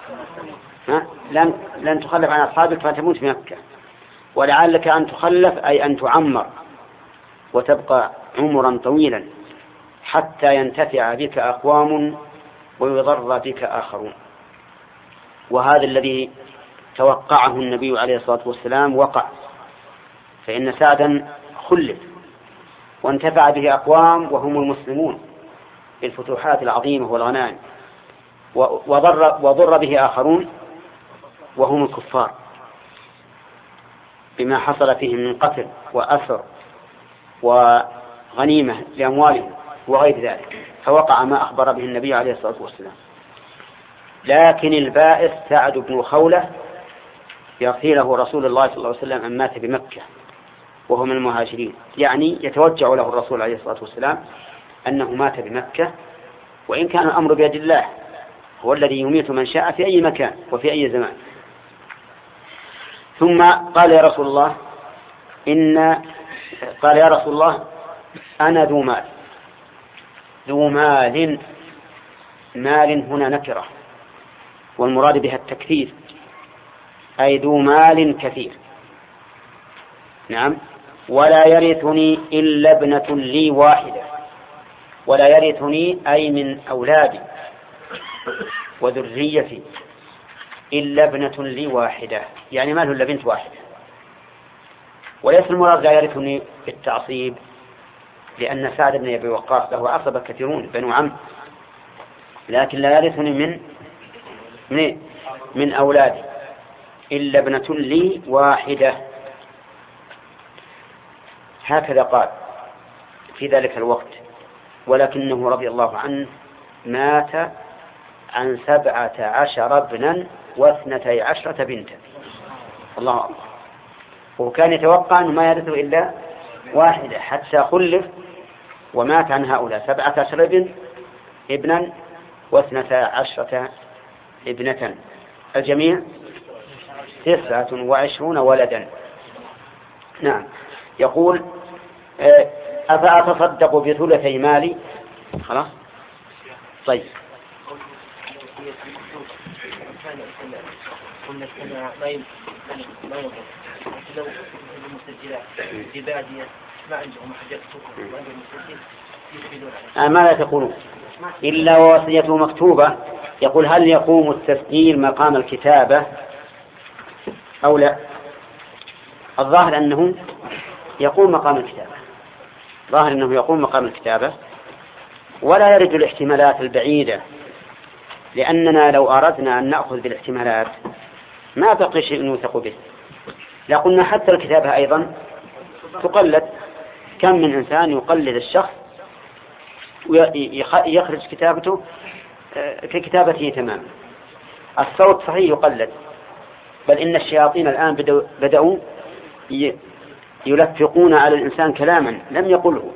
Speaker 2: لن تخلف عن أصحابك فتموت في مكة، ولعلك أن تخلف أي أن تعمر وتبقى عمرا طويلا حتى ينتفع بك أقوام ويضر بك آخرون. وهذا الذي توقعه النبي عليه الصلاة والسلام وقع، فإن سعدا خلف وانتفع به أقوام وهم المسلمون بالفتوحات العظيمة والغنائم، وضر به آخرون وهم الكفار بما حصل فيهم من قتل وأسر وغنيمة لأموالهم وغير ذلك، فوقع ما أخبر به النبي عليه الصلاة والسلام. لكن البائس سعد بن خولة يرثي له رسول الله صلى الله عليه وسلم أن مات بمكة وهو من المهاجرين، يعني يتوجع له الرسول عليه الصلاة والسلام أنه مات بمكة، وإن كان الأمر بيد الله، هو الذي يميت من شاء في أي مكان وفي أي زمان. ثم قال: يا رسول الله قال: يا رسول الله أنا ذو مال. مال هنا نكرة، والمراد بها التكثير، أي ذو مال كثير. نعم. ولا يرثني إلا ابنة لي واحدة. ولا يرثني أي من أولادي وذريتي إلا ابنة لي واحدة، يعني ما له إلا بنت واحدة. وليس المراد لا يرثني بالتعصيب، لأن سعد بن أبي وقاص له عصبة كثيرون بنو عم، لكن لا يرثني من أولادي إلا ابنة لي واحدة. هكذا قال في ذلك الوقت، ولكنه رضي الله عنه مات عن 17 ابنا و12 بنتا. الله أكبر. وكان يتوقع أنه ما يرثه إلا واحدة حتى خلف ومات عن هؤلاء 17 ابنا و12 ابنة، الجميع 29 ولدا. نعم. يقول: أفأتصدق بثلثي مالي؟ خلاص. طيب.
Speaker 3: قلنا ما يضر لو المسجلات في بادية ما عندهم حاجات سكر وعندهم مسجل يسجلون.
Speaker 2: ماذا تقولون؟ إلا ووصيته مكتوبة. يقول: هل يقوم التسجيل مقام الكتابة أو لا؟ الظاهر أنه يقوم مقام الكتابة، ظاهر أنه يقوم مقام الكتابة، ولا يرد الاحتمالات البعيدة، لأننا لو أردنا أن نأخذ بالاحتمالات ما بقي شيء نوثق به. لقلنا حتى الكتابة أيضا تقلد، كم من إنسان يقلد الشخص ويخرج كتابته ككتابته تماما. الصوت صحيح يقلد، بل إن الشياطين الآن بدأوا يلفقون على الإنسان كلاما لم يقله.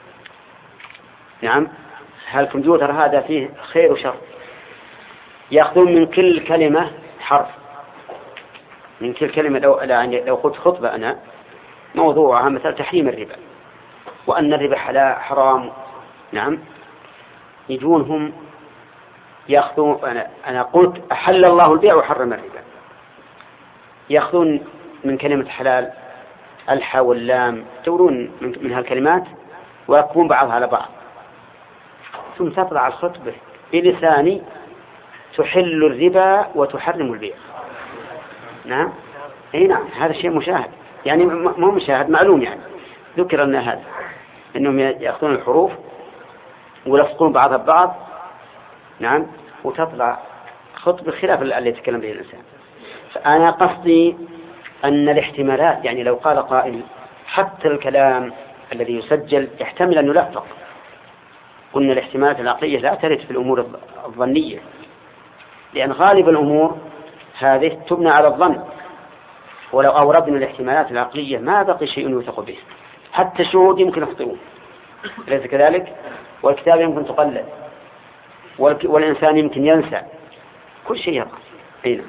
Speaker 2: نعم، هالكمبيوتر هذا فيه خير وشر، يأخذون من كل كلمة حرف، من كل كلمة. لو قلت خطبة أنا موضوعها مثل تحريم الربا وأن الربا حرام، نعم، يجونهم يأخذون، أنا قلت أحل الله البيع وحرم الربا، يأخذون من كلمة حلال الحا واللام، يدورون من هالكلمات ويركبون بعضها على بعض، ثم تطلع الخطبة بلساني تحل الربا وتحرم البيع. نعم، اي نعم، هذا شيء مشاهد، يعني مو مشاهد، معلوم، يعني ذكر لنا هذا، انهم ياخذون الحروف ويلصقون بعضها ببعض، نعم، وتطلع خطبة خلاف اللي يتكلم به الانسان. فانا قصدي ان الاحتمالات، يعني لو قال قائل حتى الكلام الذي يسجل يحتمل ان يلفق، قلنا الاحتمالات العقلية لا ترد في الامور الظنية، لان غالب الامور هذه تبنى على الظن، ولو أوردنا الاحتمالات العقلية ما بقي شيء يوثق به، حتى الشهود يمكن يخطئون، أليس كذلك؟ والكتاب يمكن تقلد، والإنسان يمكن ينسى، كل شيء يقع. أين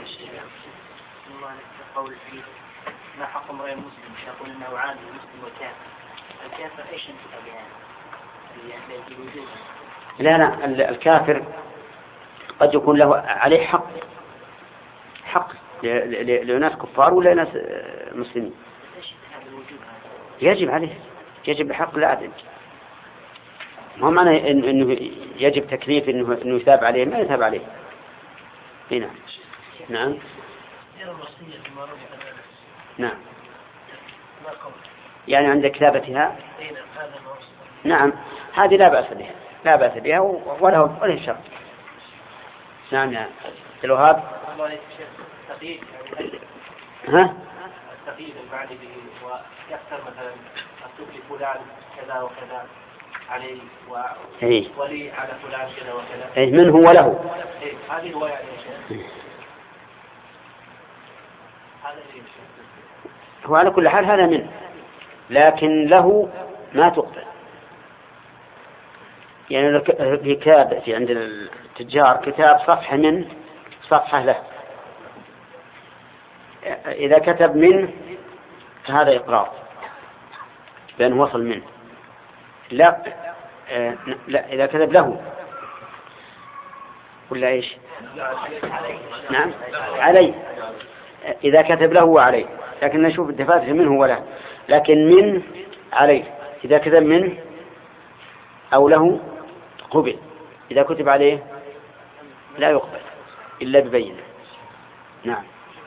Speaker 3: ما حق امرئ مسلم يقول انه عادي مسلم وكافر؟ الكافر ايش انتبه يعني؟
Speaker 2: لا، الكافر قد يكون له عليه حق لناس كفار ولا ناس مسلمين، يجب عليه، يجب بحق العدل. ما معنى انه يجب تكليف انه يثاب عليه، ما يثاب عليه. هنا نعم، نعم، يعني عند كتابتها، نعم، هذه لا بأس بها ولا شر. نعم، الوهاب. ها؟
Speaker 6: التقييد المعني به ويكثر مثلا مكتوب لفلان كذا وكذا عليه ولي على فلان كذا وكذا.
Speaker 2: من هو له؟
Speaker 6: هذه هو يعني
Speaker 2: هو على كل حال هذا منه، لكن له ما تقبل. يعني كتاب في عند التجار كتاب صفحة من صفحة له، إذا كتب منه فهذا إقرار لأنه وصل منه. لا إذا كتب له ولا إيش؟ نعم، عليه. إذا كتب له وعليه، لكن نشوف الدفاتر منه ولا، لكن من عليه. إذا كتب منه أو له قبل، إذا كتب عليه لا يقبل إلا ببينة. نعم.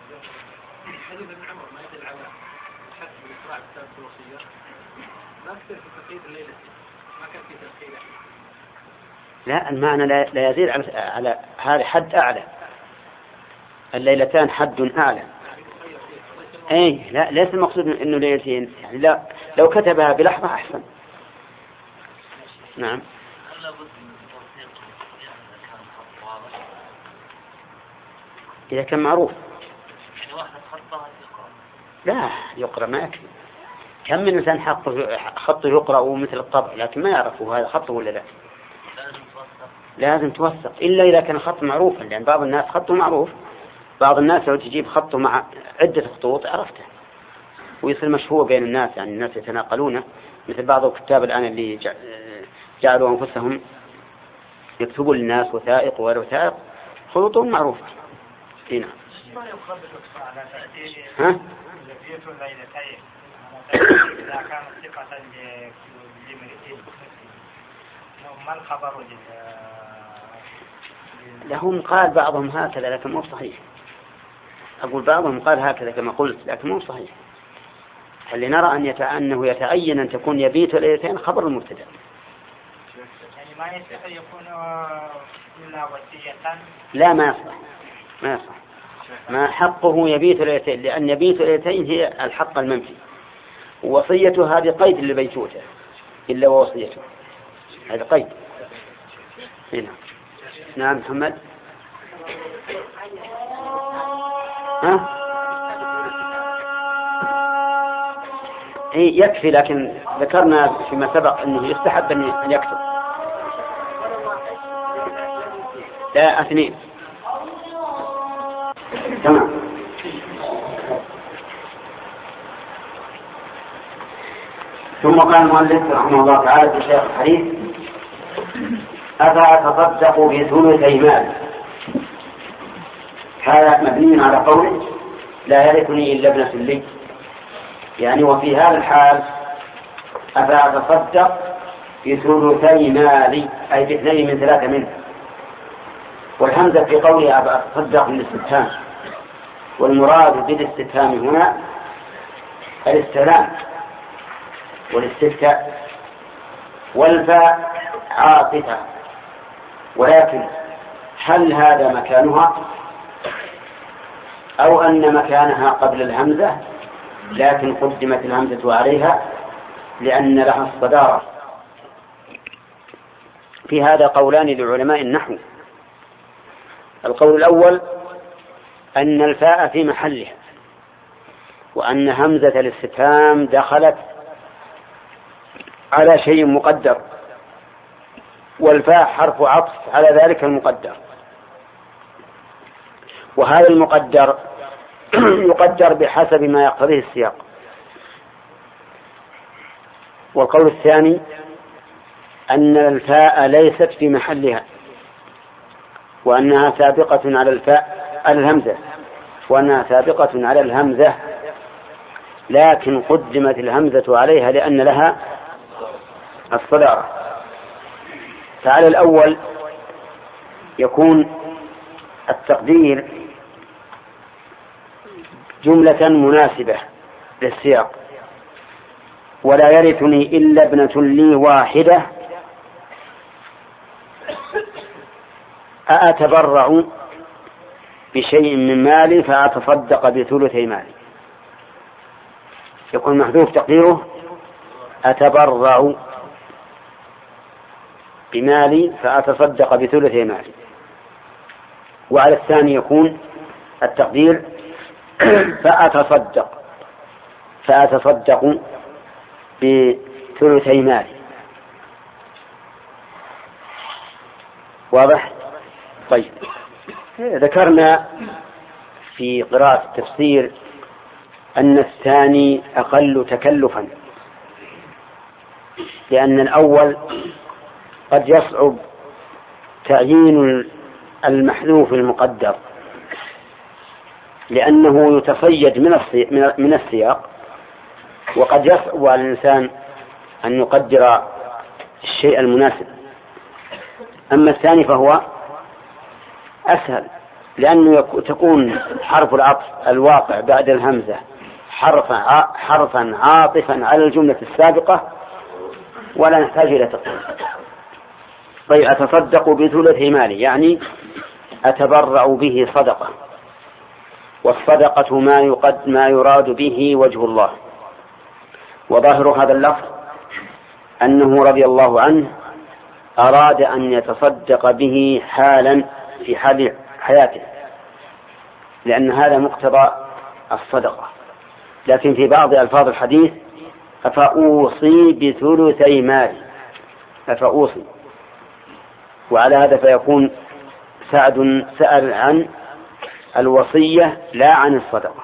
Speaker 2: لا، المعنى لا يزيد على هذا حد أعلى، الليلتان حد أعلى. أي لا، ليس المقصود إنه ليلتين، يعني لا، لو كتبها بلحظة أحسن. نعم. إذا كان معروف لا يقرأ ما يكفي. كم من إنسان خطه يقرأ مثل الطبع لكن ما يعرفه هذا خطه ولا لا. لازم توثق، إلا إذا كان خط معروفا، لأن بعض الناس خطه معروف، بعض الناس لو تجيب خطه مع عدة خطوط عرفته ويصير مشهور بين الناس، يعني الناس يتناقلونه، مثل بعض الكتاب الآن اللي جعلوا أنفسهم يكتبوا للناس وثائق وغير وثائق خطوطهم معروفة. هنا ها؟ لهم قال بعضهم هكذا لكن مو صحيح. أقول بعضهم قال هكذا كما قلت، لكن مو صحيح. اللي نرى أنه يتعين أن تكون يبيت ليلتين خبر المبتدأ.
Speaker 3: يعني ما يصح يكون إلا وصية؟
Speaker 2: لا، ما يصح. ما حقه يبيت ليلتين، لأن يبيت ليلتين هي الحق المنفي، ووصيته هذه قيد لبيتوته إلا ووصيته، هذا قيد. هنا. نعم محمد. يكفي، لكن ذكرنا فيما سبق أنه يستحب أن يكتب. لا، 2. تمام. ثم قال المؤلف رحمه الله تعالى في شيخ الحديث: أفأتصدق بثلثي مال. هذا مبني على قوله لا يرثني إلا ابنة لي، يعني وفي هذا الحال أفأتصدق بثلثي مالي، أي باثنين من 3 منه. والهمزة في قوله أفأتصدق بالاستفهام، والمراد بالاستفهام هنا الاستعلام والاستفتاء، والفاء عاطفة. ولكن هل هذا مكانها أو أن مكانها قبل الهمزة لكن قدمت الهمزة عليها لأن لها الصدارة؟ في هذا قولان لعلماء النحو. القول الأول أن الفاء في محلها، وأن همزة الاستفهام دخلت على شيء مقدر، والفاء حرف عطف على ذلك المقدر، وهذا المقدر يقدر بحسب ما يقتضيه السياق. والقول الثاني أن الفاء ليست في محلها، وأنها سابقة على الهمزة، وأنها سابقة على الهمزة، لكن قدمت الهمزة عليها لأن لها الصدارة. فعلى الأول يكون التقدير جملة مناسبة للسياق: ولا يرثني إلا ابنة لي واحدة أأتبرع بشيء من مالي فأتصدق بثلثي مالي. يكون محذوف تقديره أتبرع بمالي فأتصدق بثلثي مالي. وعلى الثاني يكون التقدير فأتصدق بثلثي مالي. واضح؟ طيب، ذكرنا في قراءة التفسير أن الثاني أقل تكلفا، لأن الأول قد يصعب تعيين المحذوف المقدر، لأنه يتصيد من السياق، وقد يصعب على الإنسان أن يقدر الشيء المناسب. أما الثاني فهو أسهل، لأنه تكون حرف العطف الواقع بعد الهمزة حرفا عاطفا على الجملة السابقة، ولا نحتاج إلى تقدير. طيب، أتصدق بثلث مالي يعني أتبرع به صدقة، والصدقة ما يراد به وجه الله. وظاهر هذا اللفظ أنه رضي الله عنه أراد أن يتصدق به حالا في حال حياته، لأن هذا مقتضى الصدقة. لكن في بعض ألفاظ الحديث أفأوصي بثلثي مالي، أفأوصي، وعلى هذا فيكون سعد سأل عن الوصية لا عن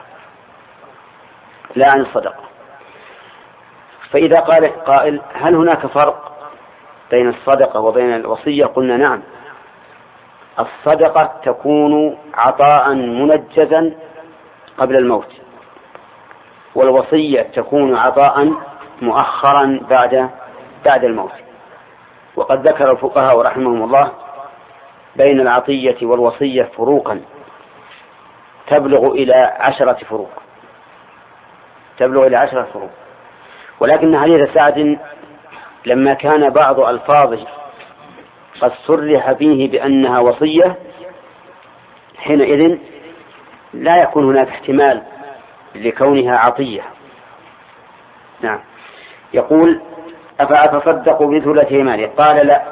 Speaker 2: الصدقة. فإذا قال قائل هل هناك فرق بين الصدقة وبين الوصية؟ قلنا نعم. الصدقة تكون عطاء منجزا قبل الموت، والوصية تكون عطاء مؤخرا بعد الموت. وقد ذكر الفقهاء رحمهم الله بين العطية والوصية فروقا، تبلغ إلى 10 فروق، تبلغ إلى 10 فروق. ولكن حديث سعد لما كان بعض ألفاظه قد صرح فيه بأنها وصية حينئذ لا يكون هناك احتمال لكونها عطية. نعم. يقول أفأتصدق بثلث مالي؟ قال لا.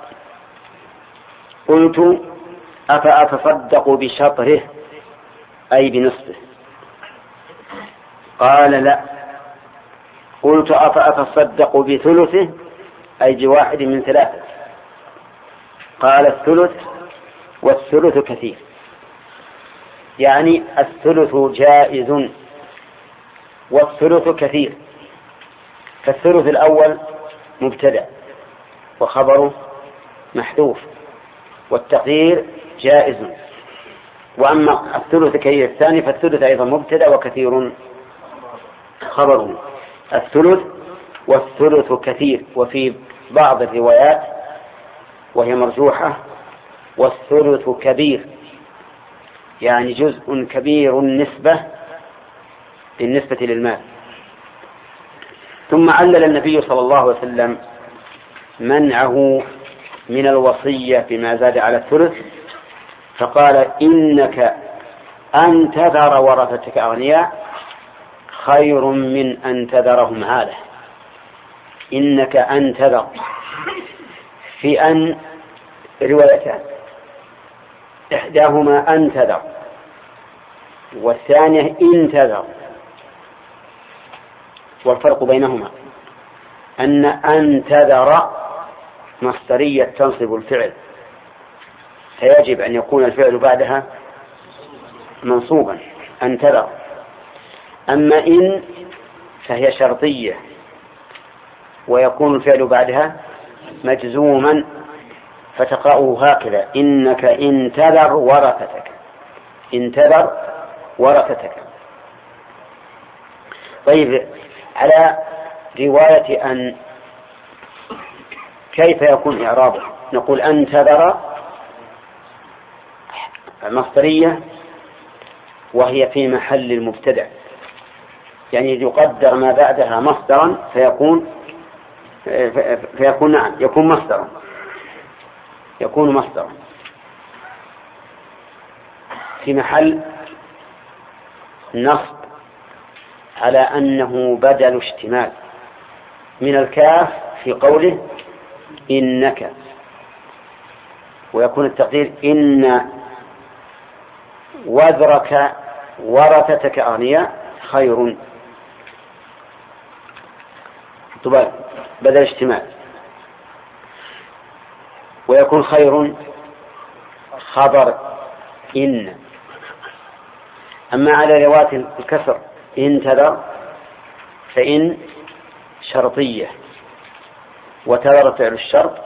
Speaker 2: قلت أفأتصدق بشطره أي بنصفه؟ قال لا. قلت أفأتصدق بثلثه أي بواحد من 3؟ قال الثلث، والثلث كثير، يعني الثلث جائز والثلث كثير. فالثلث الأول مبتدأ وخبره محذوف والتقدير جائز، وأما الثلث كثير الثاني فالثلث أيضا مبتدأ وكثير خبره. الثلث والثلث كثير، وفي بعض الروايات وهي مرجوحة والثلث كبير، يعني جزء كبير بالنسبة للمال. ثم علل النبي صلى الله عليه وسلم منعه من الوصية بما زاد على الثلث، فقال إنك أن تذر ورثتك أغنياء خير من أن تذرهم عالة. إنك أن تذر، في أن روايتان، إحداهما أن تذر والثانية إن تذر، والفرق بينهما أن تذر مصدرية تنصب الفعل، فيجب أن يكون الفعل بعدها منصوبا أن تذر. أما إن فهي شرطية ويكون الفعل بعدها مجزوما، فتقرأه هكذا إنك إن تذر ورثتك، إن تذر ورثتك. طيب، على رواية أن كيف يكون إعرابه؟ نقول أن تذر مصدرية وهي في محل المبتدأ، يعني يقدر ما بعدها مصدرا فيكون نعم يكون مصدرا، يكون مصدرا في محل نصب على أنه بدل اشتمال من الكاف في قوله إنك، ويكون التقدير إن وذرك ورثتك أغنياء خير، بدل اشتمال، ويكون خير خبر إن. أما على رواية الكسر إن تذر فإن شرطية وتذر فعل الشرط،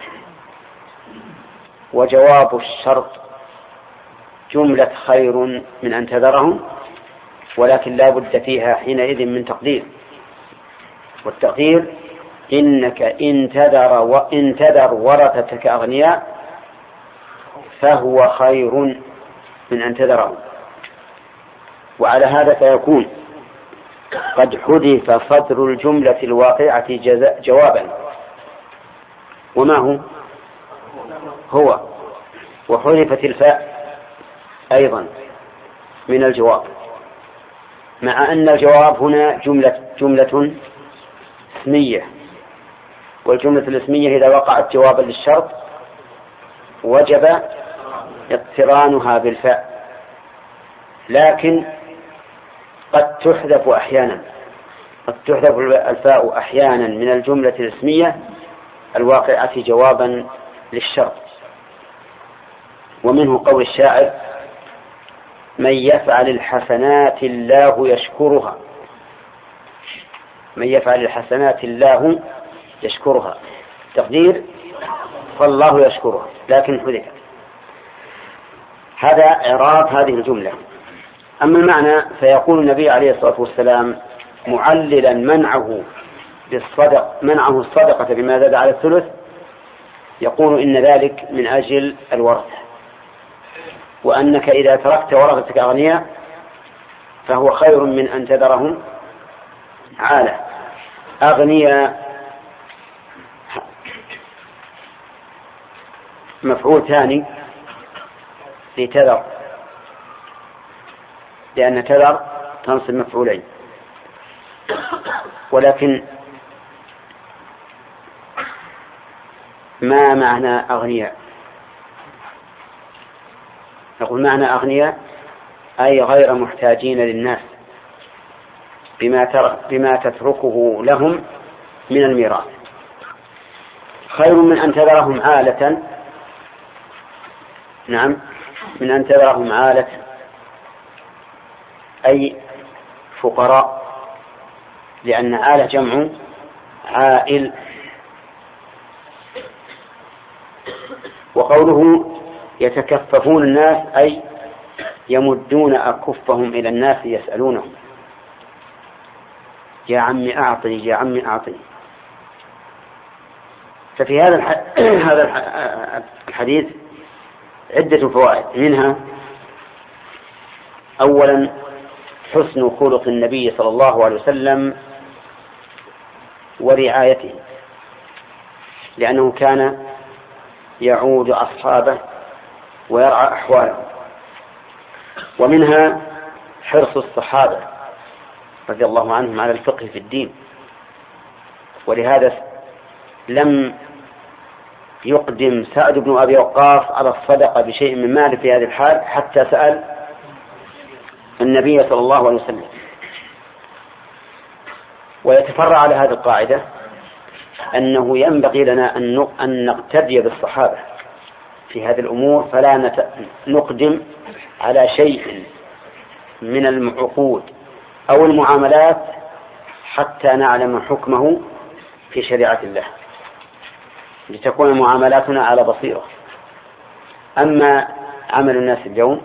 Speaker 2: وجواب الشرط جملة خير من أن تذرهم، ولكن لا بد فيها حينئذ من تقدير، والتقدير إنك إن تذر ورثتك أغنياء فهو خير من أن تذرهم. وعلى هذا فيكون قد حذف صدر الجملة الواقعة جوابا، وما هو وحذفت الفاء أيضا من الجواب، مع أن الجواب هنا جملة اسمية، والجملة الاسمية إذا وقعت جوابا للشرط وجب اقترانها بالفاء، لكن قد تحذف أحيانا، قد تحذف الفاء أحيانا من الجملة الاسمية الواقعة جوابا للشرط. ومنه قول الشاعر من يفعل الحسنات الله يشكرها، من يفعل الحسنات الله يشكرها، تقدير فالله يشكرها، لكن حذفت. هذا إعراب هذه الجملة. أما المعنى فيقول النبي عليه الصلاة والسلام معللا منعه الصدقة بما زاد على الثلث، يقول إن ذلك من أجل الورثة، وأنك إذا تركت ورثتك أغنياء فهو خير من أن تذرهم عالة أغنياء. مفعول ثاني لتذر، لأن تذر تنصب مفعولين. ولكن ما معنى أغنياء؟ نقول معنى أغنياء أي غير محتاجين للناس بما تتركه لهم من الميراث، خير من أن تذرهم عالة. نعم، من أن تذرهم عالة أي فقراء، لأن عالة جمع عائل. وقوله يتكففون الناس أي يمدون أكفهم إلى الناس يسألونهم يا عم أعطني يا عم أعطني. ففي هذا الحديث عدة فوائد، منها أولا حسن خلق النبي صلى الله عليه وسلم ورعايته، لأنه كان يعود أصحابه ويرعى أحوالهم. ومنها حرص الصحابة رضي الله عنهم على الفقه في الدين، ولهذا لم يقدم سعد بن أبي وقاص على الصدقة بشيء من ماله في هذه الحال حتى سأل النبي صلى الله عليه وسلم. ويتفرع على هذه القاعدة أنه ينبغي لنا أن نقتدي بالصحابة في هذه الأمور، فلا نقدم على شيء من العقود أو المعاملات حتى نعلم حكمه في شريعة الله، لتكون معاملاتنا على بصيرة. أما عمل الناس اليوم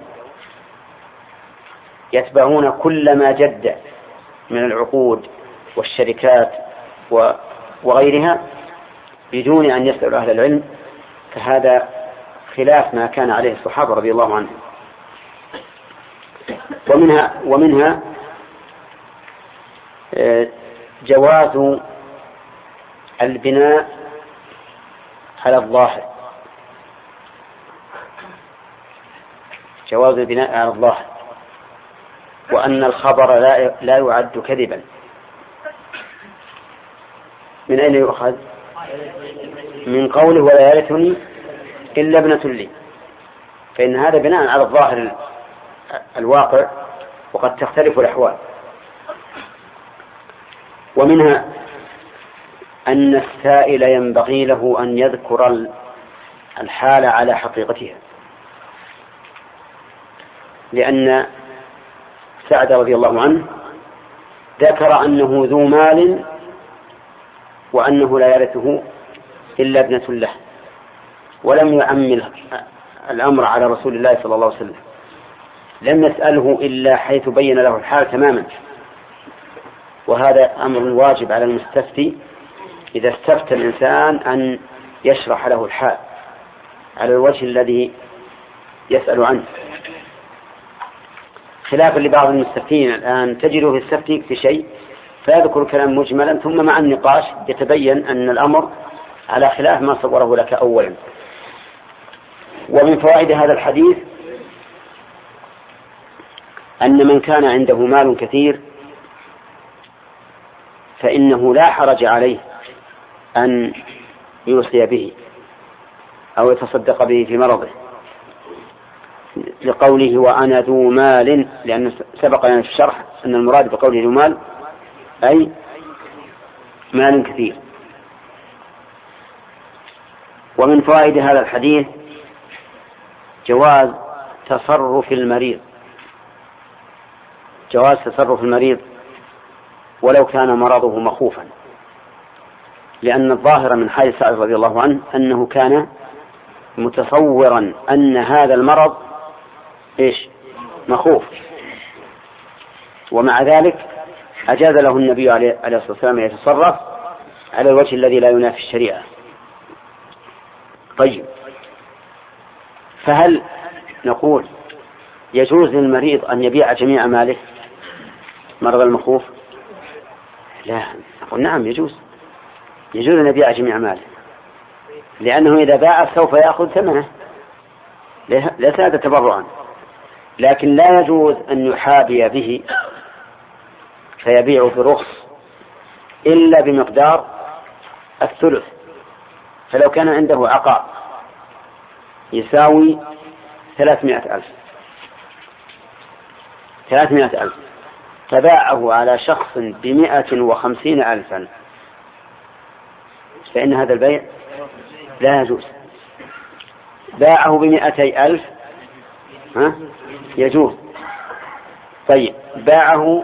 Speaker 2: يتبعون كل ما جد من العقود والشركات وغيرها بدون أن يسألوا أهل العلم، فهذا خلاف ما كان عليه الصحابة رضي الله عنهم. ومنها جواز البناء على الظاهر، جواز البناء على الظاهر، وأن الخبر لا يعد كذبا. من أين يؤخذ؟ من قوله ولا يرثني إلا ابنة لي، فإن هذا بناء على الظاهر الواقع، وقد تختلف الأحوال. ومنها أن السائل ينبغي له أن يذكر الحال على حقيقتها، لأن سعد رضي الله عنه ذكر أنه ذو مال وأنه لا يرثه إلا ابنة له، ولم يعمل الأمر على رسول الله صلى الله عليه وسلم، لم يسأله إلا حيث بين له الحال تماما. وهذا أمر واجب على المستفتي إذا استفتى الإنسان أن يشرح له الحال على الوجه الذي يسأل عنه، خلافا لبعض المستفتين الآن تجده يستفتي في شيء فيذكر كلام مجملا، ثم مع النقاش يتبين أن الأمر على خلاف ما صوره لك أولا. ومن فوائد هذا الحديث أن من كان عنده مال كثير فإنه لا حرج عليه أن يوصي به أو يتصدق به في مرضه، لقوله وأنا ذو مال، لأن سبق لنا في الشرح أن المراد بقوله ذو مال أي مال كثير. ومن فوائد هذا الحديث جواز تصرف المريض، جواز تصرف المريض ولو كان مرضه مخوفا، لأن الظاهر من حديث سعد رضي الله عنه أنه كان متصورا أن هذا المرض مخوف، ومع ذلك أجاز له النبي عليه الصلاة والسلام أن يتصرف على الوجه الذي لا ينافي الشريعة. طيب، فهل نقول يجوز للمريض أن يبيع جميع ماله مرض المخوف؟ لا، نقول نعم يجوز أن يبيع جميع ماله، لأنه إذا باع سوف يأخذ ثمنه، ليس هذا تبرعا. لكن لا يجوز أن يحابي به فيبيع برخص إلا بمقدار الثلث. فلو كان عنده عقار يساوي 300,000 فباعه على شخص ب150,000 فإن هذا البيع لا يجوز. باعه ب200,000 يجوز. طيب باعه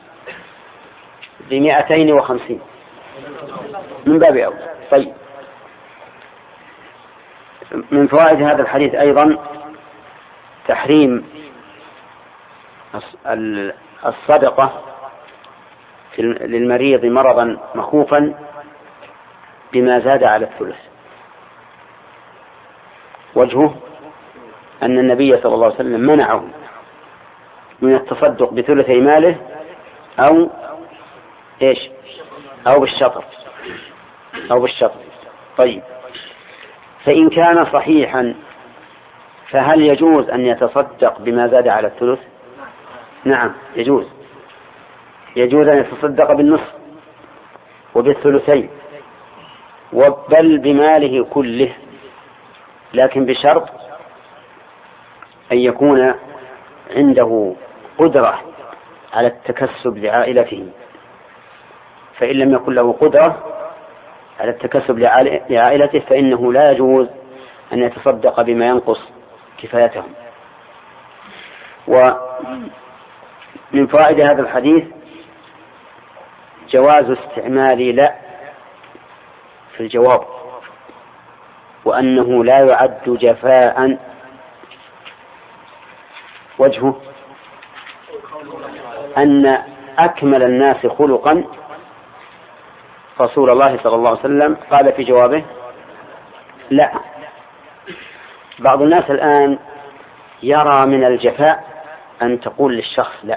Speaker 2: ب250 من باب أولى. طيب من فوائد هذا الحديث أيضا تحريم الصدقة للمريض مرضا مخوفا بما زاد على الثلث. وجهه أن النبي صلى الله عليه وسلم منعه من التصدق بثلثي ماله أو بالشطر. طيب فإن كان صحيحا فهل يجوز أن يتصدق بما زاد على الثلث؟ نعم يجوز أن يتصدق بالنصف وبالثلثين بل بماله كله، لكن بشرط أن يكون عنده قدرة على التكسب لعائلته. فإن لم يكن له قدرة على التكسب لعائلته فإنه لا يجوز أن يتصدق بما ينقص كفايتهم. ومن فوائد هذا الحديث جواز استعمال لا في الجواب، وأنه لا يعد جفاء. وجهه أن أكمل الناس خلقا رسول الله صلى الله عليه وسلم قال في جوابه لا. بعض الناس الآن يرى من الجفاء أن تقول للشخص لا،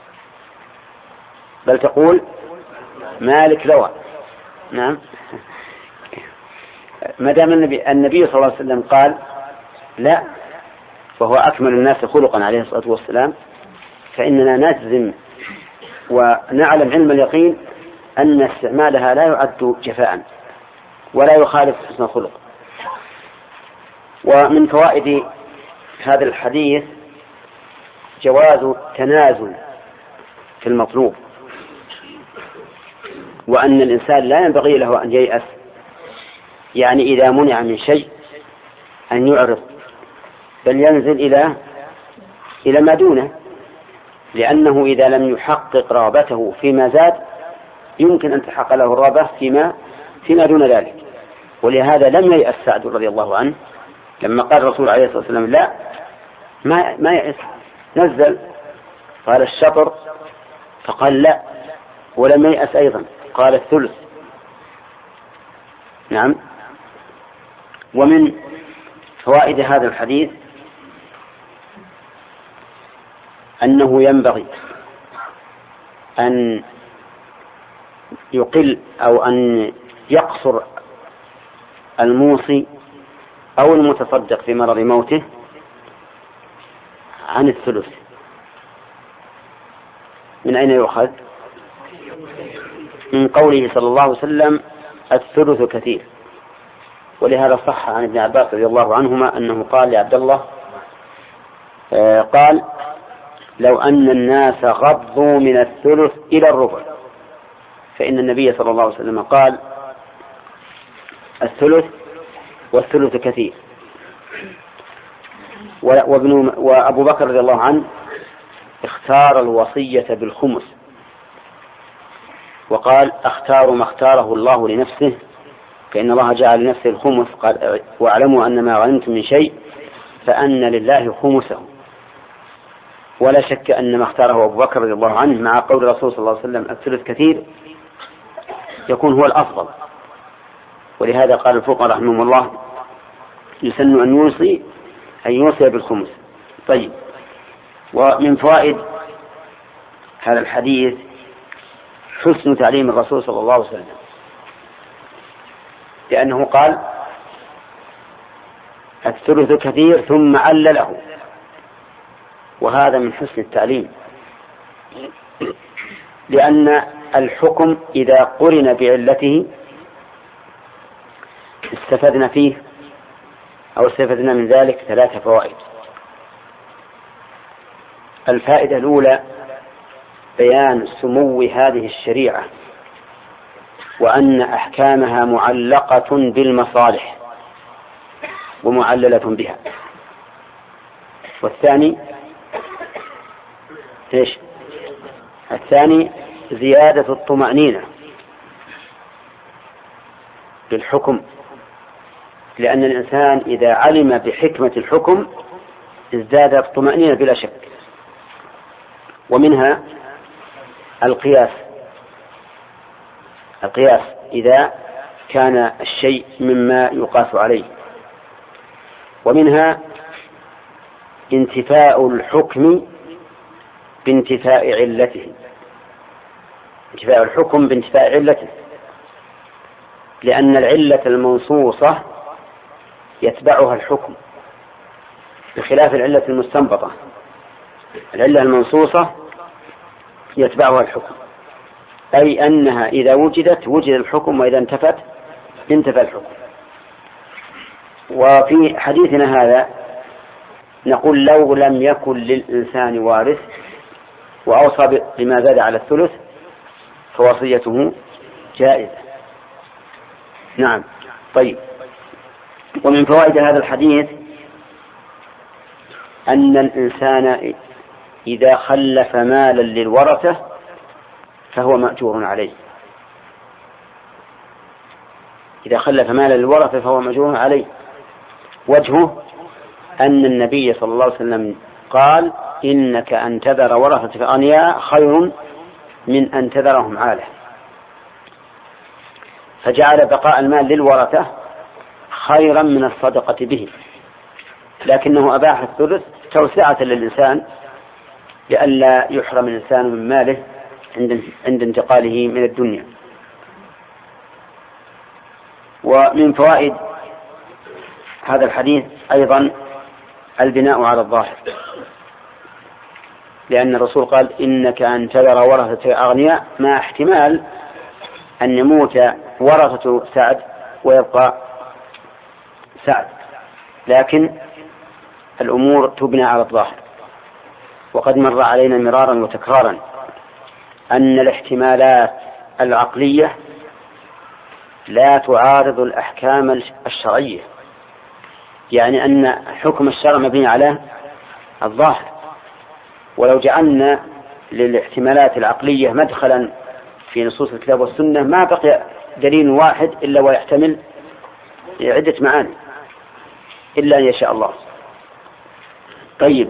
Speaker 2: بل تقول مالك لوى. نعم، ما دام النبي صلى الله عليه وسلم قال لا وهو أكمل الناس خلقا عليه الصلاة والسلام، فإننا نجزم ونعلم علم اليقين أن استعمالها لا يعد جفاء ولا يخالف حسن الخلق. ومن فوائد هذا الحديث جواز التنازل في المطلوب، وأن الإنسان لا ينبغي له أن ييأس، يعني إذا منع من شيء أن يعرض بل ينزل إلى ما دونه، لأنه إذا لم يحقق رغبته فيما زاد يمكن أن تحقق له الرغبة فيما دون ذلك. ولهذا لم ييأس سعد رضي الله عنه لما قال الرسول عليه الصلاة والسلام لا، ما يأس، نزل قال الشطر فقال لا، ولم ييأس أيضا قال الثلث. نعم. ومن فوائد هذا الحديث أنه ينبغي أن يقل أو أن يقصر الموصي أو المتصدق في مرض موته عن الثلث. من أين يؤخذ؟ من قوله صلى الله عليه وسلم الثلث كثير. ولهذا صح عن ابن عباس رضي الله عنهما أنه قال لعبد الله قال لو أن الناس غضوا من الثلث إلى الربع، فإن النبي صلى الله عليه وسلم قال الثلث والثلث كثير. وأبو بكر رضي الله عنه اختار الوصية بالخمس وقال اختار ما اختاره الله لنفسه، فإن الله جعل لنفسه الخمس، قال واعلموا أن ما غنمتم من شيء فأن لله خمسه. ولا شك أن ما اختاره أبو بكر رضي الله عنه مع قول الرسول صلى الله عليه وسلم الثلث كثير يكون هو الأفضل. ولهذا قال الفقهاء رحمهم الله يسن أن يوصي بالخمس. طيب ومن فوائد هذا الحديث حسن تعليم الرسول صلى الله عليه وسلم، لأنه قال الثلث كثير ثم علله، وهذا من حسن التعليم، لأن الحكم إذا قرن بعلته استفدنا فيه أو استفدنا من ذلك 3 فوائد. الفائدة الأولى بيان سمو هذه الشريعة وأن أحكامها معلقة بالمصالح ومعللة بها. والثاني الثاني زيادة الطمأنينة بالحكم، لأن الإنسان إذا علم بحكمة الحكم ازداد الطمأنينة بلا شك. ومنها القياس إذا كان الشيء مما يقاس عليه. ومنها انتفاء الحكم بانتفاء علته، انتفاء الحكم بانتفاء علته، لأن العلة المنصوصة يتبعها الحكم بخلاف العلة المستنبطة. العلة المنصوصة يتبعها الحكم، أي أنها إذا وجدت وجد الحكم، وإذا انتفت انتفى الحكم. وفي حديثنا هذا نقول لو لم يكن للإنسان وارث وأوصى بما زاد على الثلث فوصيته جائزة. نعم. طيب، ومن فوائد هذا الحديث أن الإنسان إذا خلف مالا للورثة فهو مأجور عليه. إذا خلف مالا للورثة فهو مأجور عليه. وجهه أن النبي صلى الله عليه وسلم قال إنك أن تذر ورثتك أغنياء خير من أن تذرهم عالة، فجعل بقاء المال للورثة خيرا من الصدقة به، لكنه أباح الثلث توسعة للإنسان لئلا يحرم الإنسان من ماله عند انتقاله من الدنيا. ومن فوائد هذا الحديث أيضا البناء على الظاهر، لأن الرسول قال إنك أن تذر ورثة أغنياء، مع احتمال أن يموت ورثة سعد ويبقى سعد، لكن الأمور تبنى على الظاهر. وقد مر علينا مرارا وتكرارا أن الاحتمالات العقلية لا تعارض الأحكام الشرعية، يعني أن حكم الشرع مبني على الظاهر. ولو جعلنا للاحتمالات العقلية مدخلا في نصوص الكتاب والسنة ما بقي دليل واحد إلا ويحتمل عدة معاني إلا أن يشاء الله. طيب،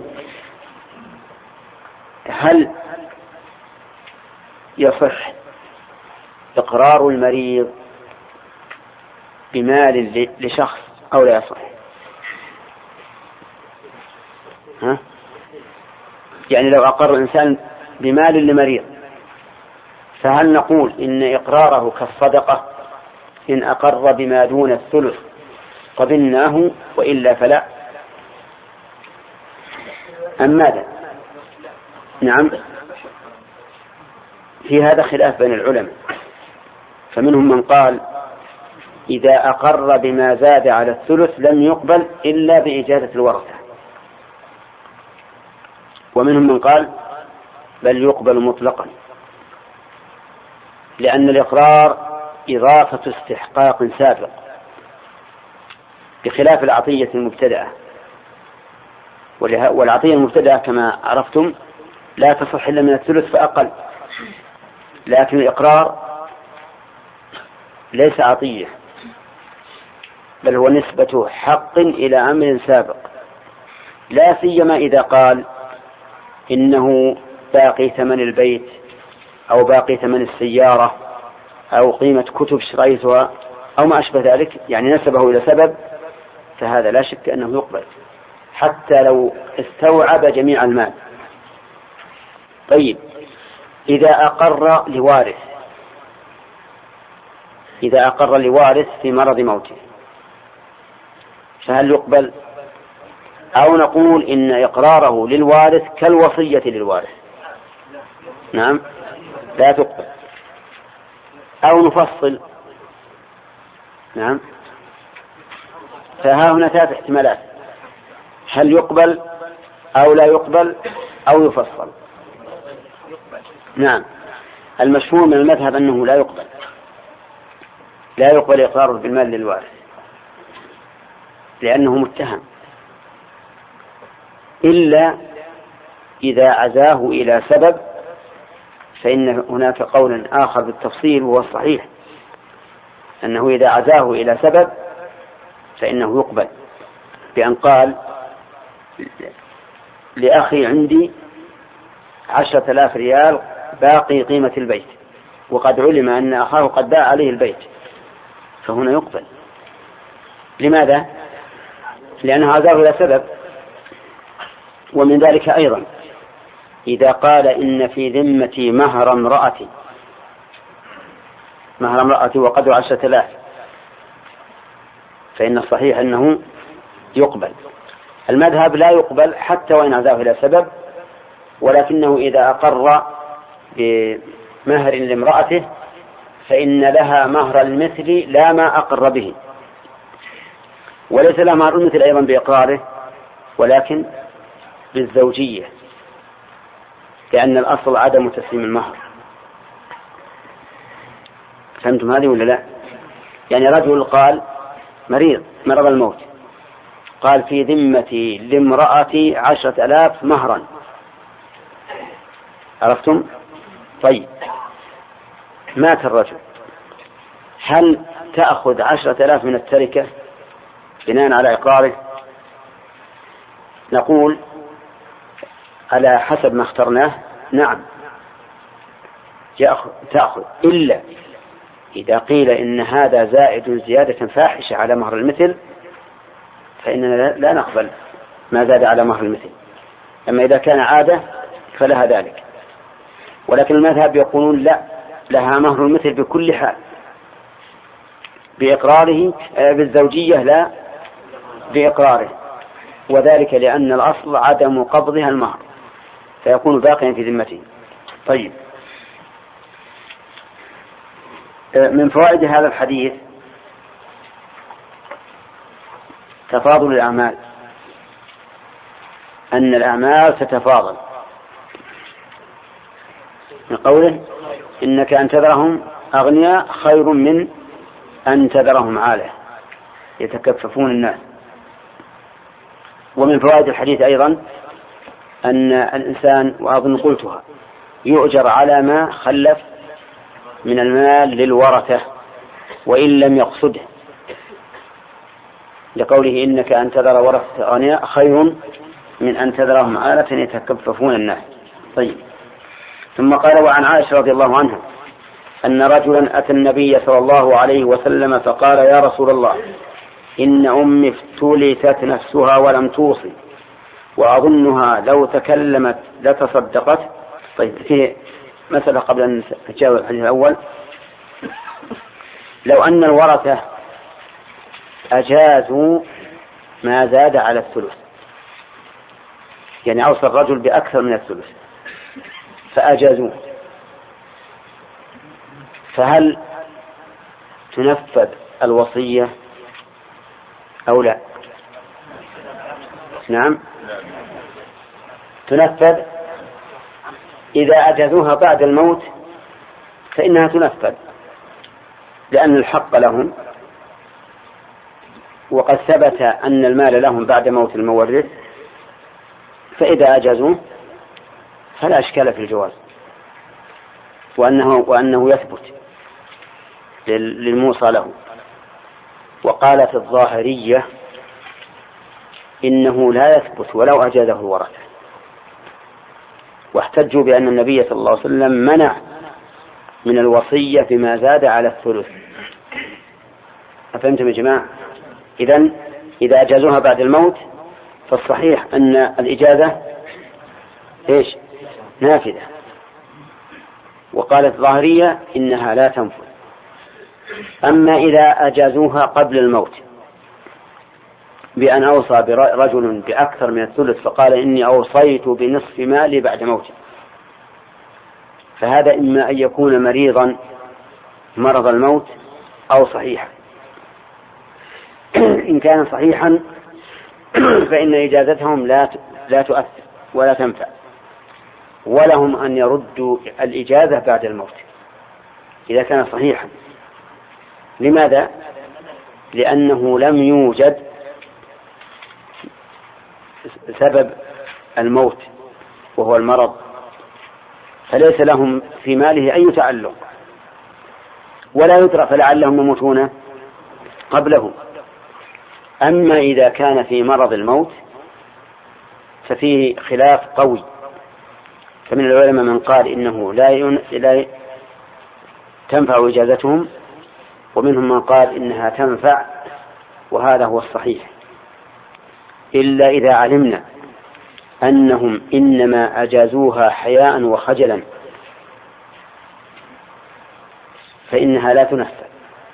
Speaker 2: هل يصح إقرار المريض بمال لشخص أو لا يصح؟ يعني لو أقر الإنسان بمال لمريض فهل نقول إن إقراره كالصدقة؟ إن أقر بما دون الثلث قبلناه وإلا فلا، أم ماذا؟ نعم، في هذا خلاف بين العلماء، فمنهم من قال إذا أقر بما زاد على الثلث لم يقبل إلا بإجازة الورثة، ومنهم من قال بل يقبل مطلقا، لأن الإقرار إضافة استحقاق سابق بخلاف العطية المبتدأة. والعطية المبتدأة كما عرفتم لا تصح إلا من الثلث فأقل، لكن الإقرار ليس عطية بل هو نسبة حق إلى أمر سابق، لا سيما إذا قال إنه باقي ثمن البيت أو باقي ثمن السيارة أو قيمة كتب شريتها أو ما أشبه ذلك، يعني نسبه إلى سبب، فهذا لا شك أنه يقبل حتى لو استوعب جميع المال طيب إذا أقر لوارث في مرض موته فهل يقبل؟ أو نقول إن إقراره للوارث كالوصية للوارث؟ نعم لا تقبل. أو نفصل؟ نعم. فها هنا 3 احتمالات، هل يقبل أو لا يقبل أو يفصل؟ نعم. المشهور من المذهب أنه لا يقبل إقراره بالمال للوارث لأنه متهم، إلا إذا عزاه إلى سبب، فإن هناك قول آخر بالتفصيل وهو الصحيح أنه إذا عزاه إلى سبب فإنه يقبل، بأن قال لأخي عندي 10,000 ريال باقي قيمة البيت، وقد علم أن أخاه قد باع عليه البيت، فهنا يقبل. لماذا؟ لأنه عزاه إلى سبب. ومن ذلك أيضا إذا قال إن في ذمتي مهر امرأتي وقدر 10,000 فإن الصحيح أنه يقبل. المذهب لا يقبل حتى وإن عزاه إلى سبب، ولكنه إذا أقر بمهر لامرأته فإن لها مهر المثل لا ما أقر به، وليس لها مهر المثل أيضا بإقراره ولكن بالزوجية، لأن الأصل عدم تسليم المهر. فهمتم هذه ولا لا؟ يعني رجل قال مرض الموت، قال في ذمتي لامرأتي 10,000 مهرا، عرفتم؟ طيب مات الرجل، هل تأخذ 10,000 من التركة بناء على إقراره؟ نقول على حسب ما اخترناه نعم تأخذ، إلا إذا قيل إن هذا زائد زيادة فاحشة على مهر المثل فإننا لا نقبل ما زاد على مهر المثل، أما إذا كان عادة فلها ذلك. ولكن المذهب يقولون لا، لها مهر المثل بكل حال بإقراره بالزوجية لا بإقراره، وذلك لأن الأصل عدم قبضها المهر فيكون باقيا في ذمته. طيب من فوائد هذا الحديث تفاضل الأعمال، أن الأعمال تتفاضل، من قوله إنك أن تذرهم أغنياء خير من أن تذرهم عالة يتكففون الناس. ومن فوائد الحديث أيضا أن الإنسان، وأظن قلتها، يؤجر على ما خلف من المال للورثة وإن لم يقصده، لقوله إنك أن تذر ورثة أغنياء خير من أن تذرهم عالة يتكففون الناس. طيب ثم قال وعن عائشة رضي الله عنها أن رجلا أتى النبي صلى الله عليه وسلم فقال يا رسول الله إن أمي افتلتت نفسها ولم توصي وأظنها لو تكلمت لتصدقت. طيب في مسألة قبل أن نجاوب الحديث الأول، لو أن الورثة أجازوا ما زاد على الثلث، يعني أوصى الرجل بأكثر من الثلث فأجازوه، فهل تنفذ الوصية أو لا؟ نعم تنفذ. إذا أجازوها بعد الموت فإنها تنفذ لأن الحق لهم، وقد ثبت أن المال لهم بعد موت المورث، فإذا أجازوه فلا إشكال في الجواز، وأنه يثبت للموصى له. وقالت الظاهرية إنه لا يثبت ولو أجازه الورثة، واحتجوا بأن النبي صلى الله عليه وسلم منع من الوصية بما زاد على الثلث. أفهمتم يا جماعة؟ إذن إذا أجازوها بعد الموت فالصحيح أن الإجازة إيش؟ نافذة، وقالت الظاهرية إنها لا تنفذ. أما إذا أجازوها قبل الموت بأن أوصى رجل بأكثر من الثلث فقال إني أوصيت بنصف مالي بعد موتي، فهذا إما أن يكون مريضا مرض الموت أو صحيحا. إن كان صحيحا فإن إجازتهم لا تؤثر ولا تنفع، ولهم أن يردوا الإجازة بعد الموت إذا كان صحيحا. لماذا؟ لأنه لم يوجد سبب الموت وهو المرض، فليس لهم في ماله أي تعلق ولا يدرى، فلعلهم يموتون قبله. أما إذا كان في مرض الموت ففيه خلاف قوي، فمن العلماء من قال إنه لا تنفع إجازتهم، ومنهم من قال إنها تنفع، وهذا هو الصحيح، إلا إذا علمنا أنهم إنما أجازوها حياء وخجلا فإنها لا تنفع،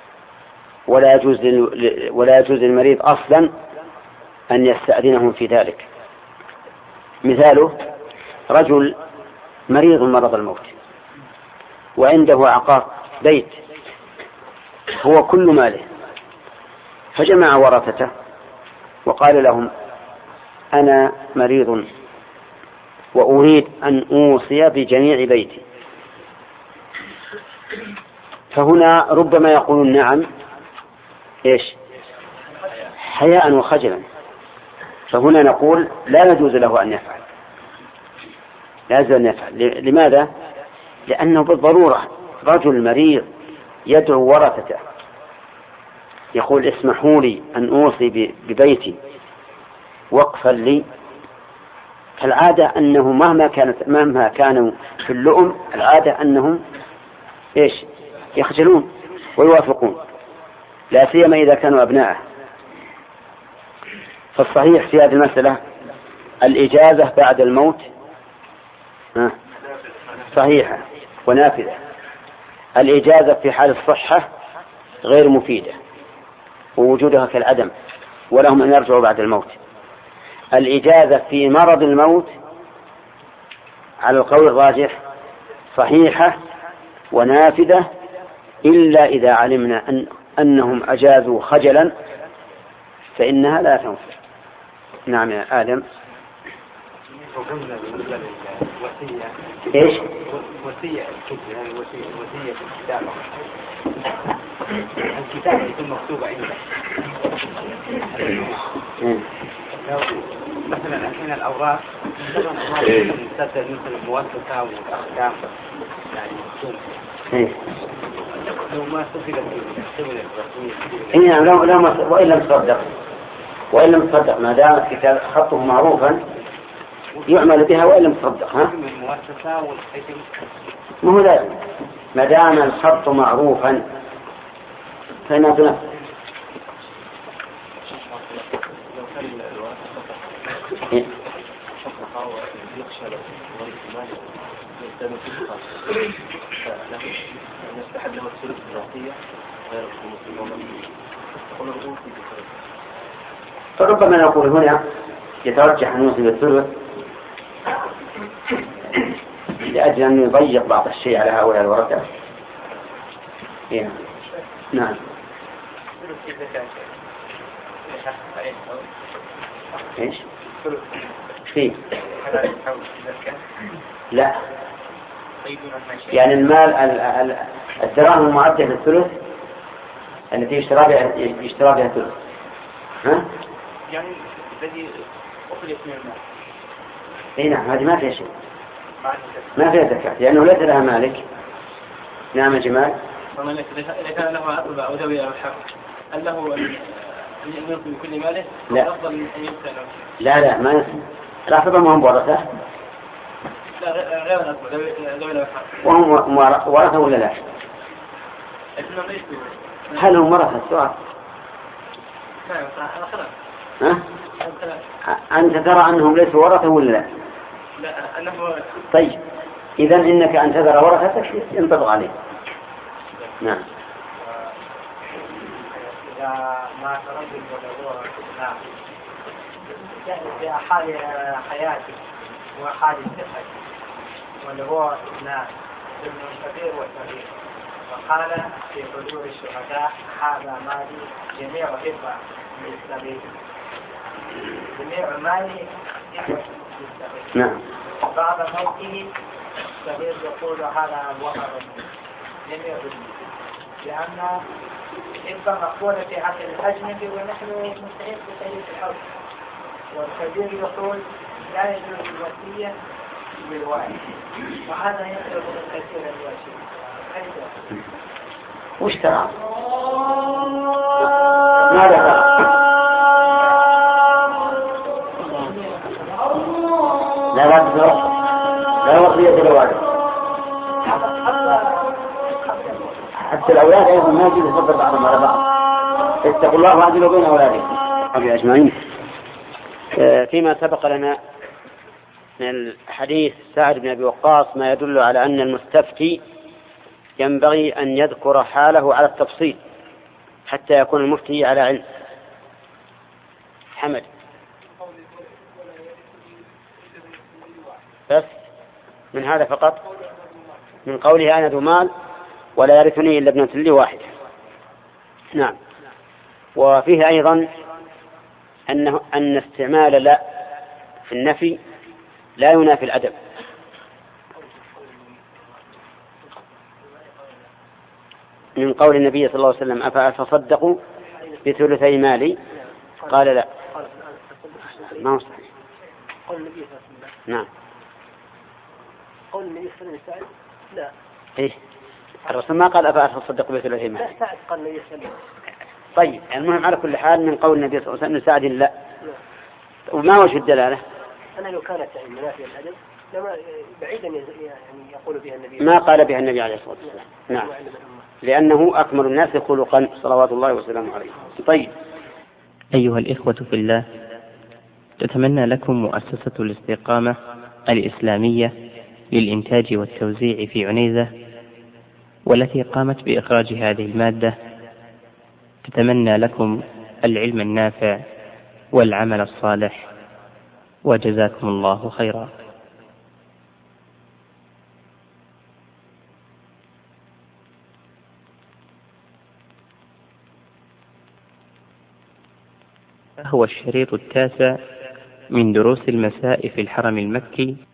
Speaker 2: ولا يجوز للمريض أصلا أن يستأذنهم في ذلك. مثاله رجل مريض مرض الموت وعنده عقار بيت هو كل ماله، فجمع ورثته وقال لهم أنا مريض وأريد أن أوصي بجميع بيتي، فهنا ربما يقولون نعم إيش حياء وخجلا، فهنا نقول لا يجوز له أن يفعل، لا يجوز أن يفعل. لماذا؟ لأنه بالضرورة رجل مريض يدعو ورثته يقول اسمحوا لي أن أوصي ببيتي وقفا لي، فالعادة أنه مهما كانوا في اللؤم العادة أنهم إيش يخجلون ويوافقون، لا سيما إذا كانوا أبناءه. فالصحيح في هذه المسألة الإجازة بعد الموت صحيحة ونافذة. الإجازة في حال الصحة غير مفيدة ووجودها كالعدم، ولهم أن يرجعوا بعد الموت. الإجازة في مرض الموت على القول الراجح صحيحة ونافذة، إلا إذا علمنا أنهم أجازوا خجلا فإنها لا تنفع. نعم يا آدم. إيش؟
Speaker 6: وصية وصية الكتابة، الكتابة يكون مكتوبة عندك. لو مثلا الحين الأوراق تسجل مثل المؤسسة والأحكام يعني مكتوب. لو ما استفيد
Speaker 2: وإن لم تصدق ما دام الكتاب خطه معروفا يعمل بها وإن لم تصدق. ما هو لازم ما دام الخط معروفا فإنها تنفذ. فربما نقول هنا يترجح أن يوصي بالثلث لأجل أن يضيق بعض الشيء على هؤلاء الورثة. نعم. إيش؟ فيه؟ لا. يعني المال الدراهم المعدة في الثلث التي يشترى بها الثلث. ها؟
Speaker 3: يعني الذي أخرج من المال.
Speaker 2: إيه نعم، هذه ما فيها شيء، ما فيها زكاة لأنه ليس لها مالك. نعم يا جمال.
Speaker 3: إذا كان له عقب أو ذوي أو الحق هل له أن يملك بكل ماله؟
Speaker 2: لا.
Speaker 3: أفضل أن يبقى له.
Speaker 2: لا ما يصير. العقبة ما هم ورثة.
Speaker 3: لا غير العقبة ذوي الحق.
Speaker 2: وهم ورثة ولا لا؟ هل هم ورثة السؤال؟ ها؟ أنت ترى أنهم ليسوا ورثة ولا لا؟
Speaker 3: لا أنه.
Speaker 2: طيب إذن إنك أن تذر ورثتك ينطبق عليه. نعم.
Speaker 6: إذا ما ترجم ولا نعم يعني في حال حياتي وحال الصحة واللي هو نعم ابن الكبير والصغير، وقال في حضور الشهداء هذا مالي جميع ربع للصغير، جميع مالي يحفظ للصغير.
Speaker 2: نعم.
Speaker 6: بعد موته الصغير يقول هذا وقر جميع لأن إبقى مقبولة في عقل الأجنبي ونحن مستحيل بسيد الحرب، والكبير يقول لا يجوز الوصية بالوارث، وهذا يقرب من كثير الوصية.
Speaker 2: وش ترى؟ ماذا لا لا وصية بالوارث. حتى الأولاد أيضا ما يجوز يفضل بعضهم على بعض. اتقوا الله واعدلوا بين أولادكم أجمعين. فيما سبق لنا من الحديث سعد بن أبي وقاص ما يدل على أن المستفتي ينبغي أن يذكر حاله على التفصيل حتى يكون المفتي على علم. حمد بس من هذا فقط، من قوله أنا ذو مال ولا يرثني إلا ابنة لي واحدة. نعم. وفيه أيضا أن استعمال لا في النفي لا ينافي الأدب. من قول النبي صلى الله عليه وسلم أفأتصدق بثلثي مالي؟ قال لا، ما هو صحيح.
Speaker 6: قول النبي صلى الله عليه وسلم.
Speaker 2: نعم.
Speaker 6: قول النبي صلى الله عليه وسلم لا.
Speaker 2: إيه الرسول ما قال أفأتصدق بثلثي مالي.
Speaker 6: لا سعد قال النبي صلى الله عليه وسلم.
Speaker 2: طيب المهم على كل حال من قول النبي صلى الله عليه وسلم سعد لا. وما وجه الدلالة؟
Speaker 6: أنا لو كانت منافية الأدب لما بعيدا يعني يقول بها النبي.
Speaker 2: ما قال بها النبي عليه الصلاة والسلام. نعم. لأنه أكمل الناس خلقا صلوات الله وسلامه عليه. طيب.
Speaker 1: أيها الإخوة في الله، تتمنى لكم مؤسسة الاستقامة الإسلامية للإنتاج والتوزيع في عنيزة، والتي قامت بإخراج هذه المادة، تتمنى لكم العلم النافع والعمل الصالح، وجزاكم الله خيرا. هو الشريط 9 من دروس المساء في الحرم المكي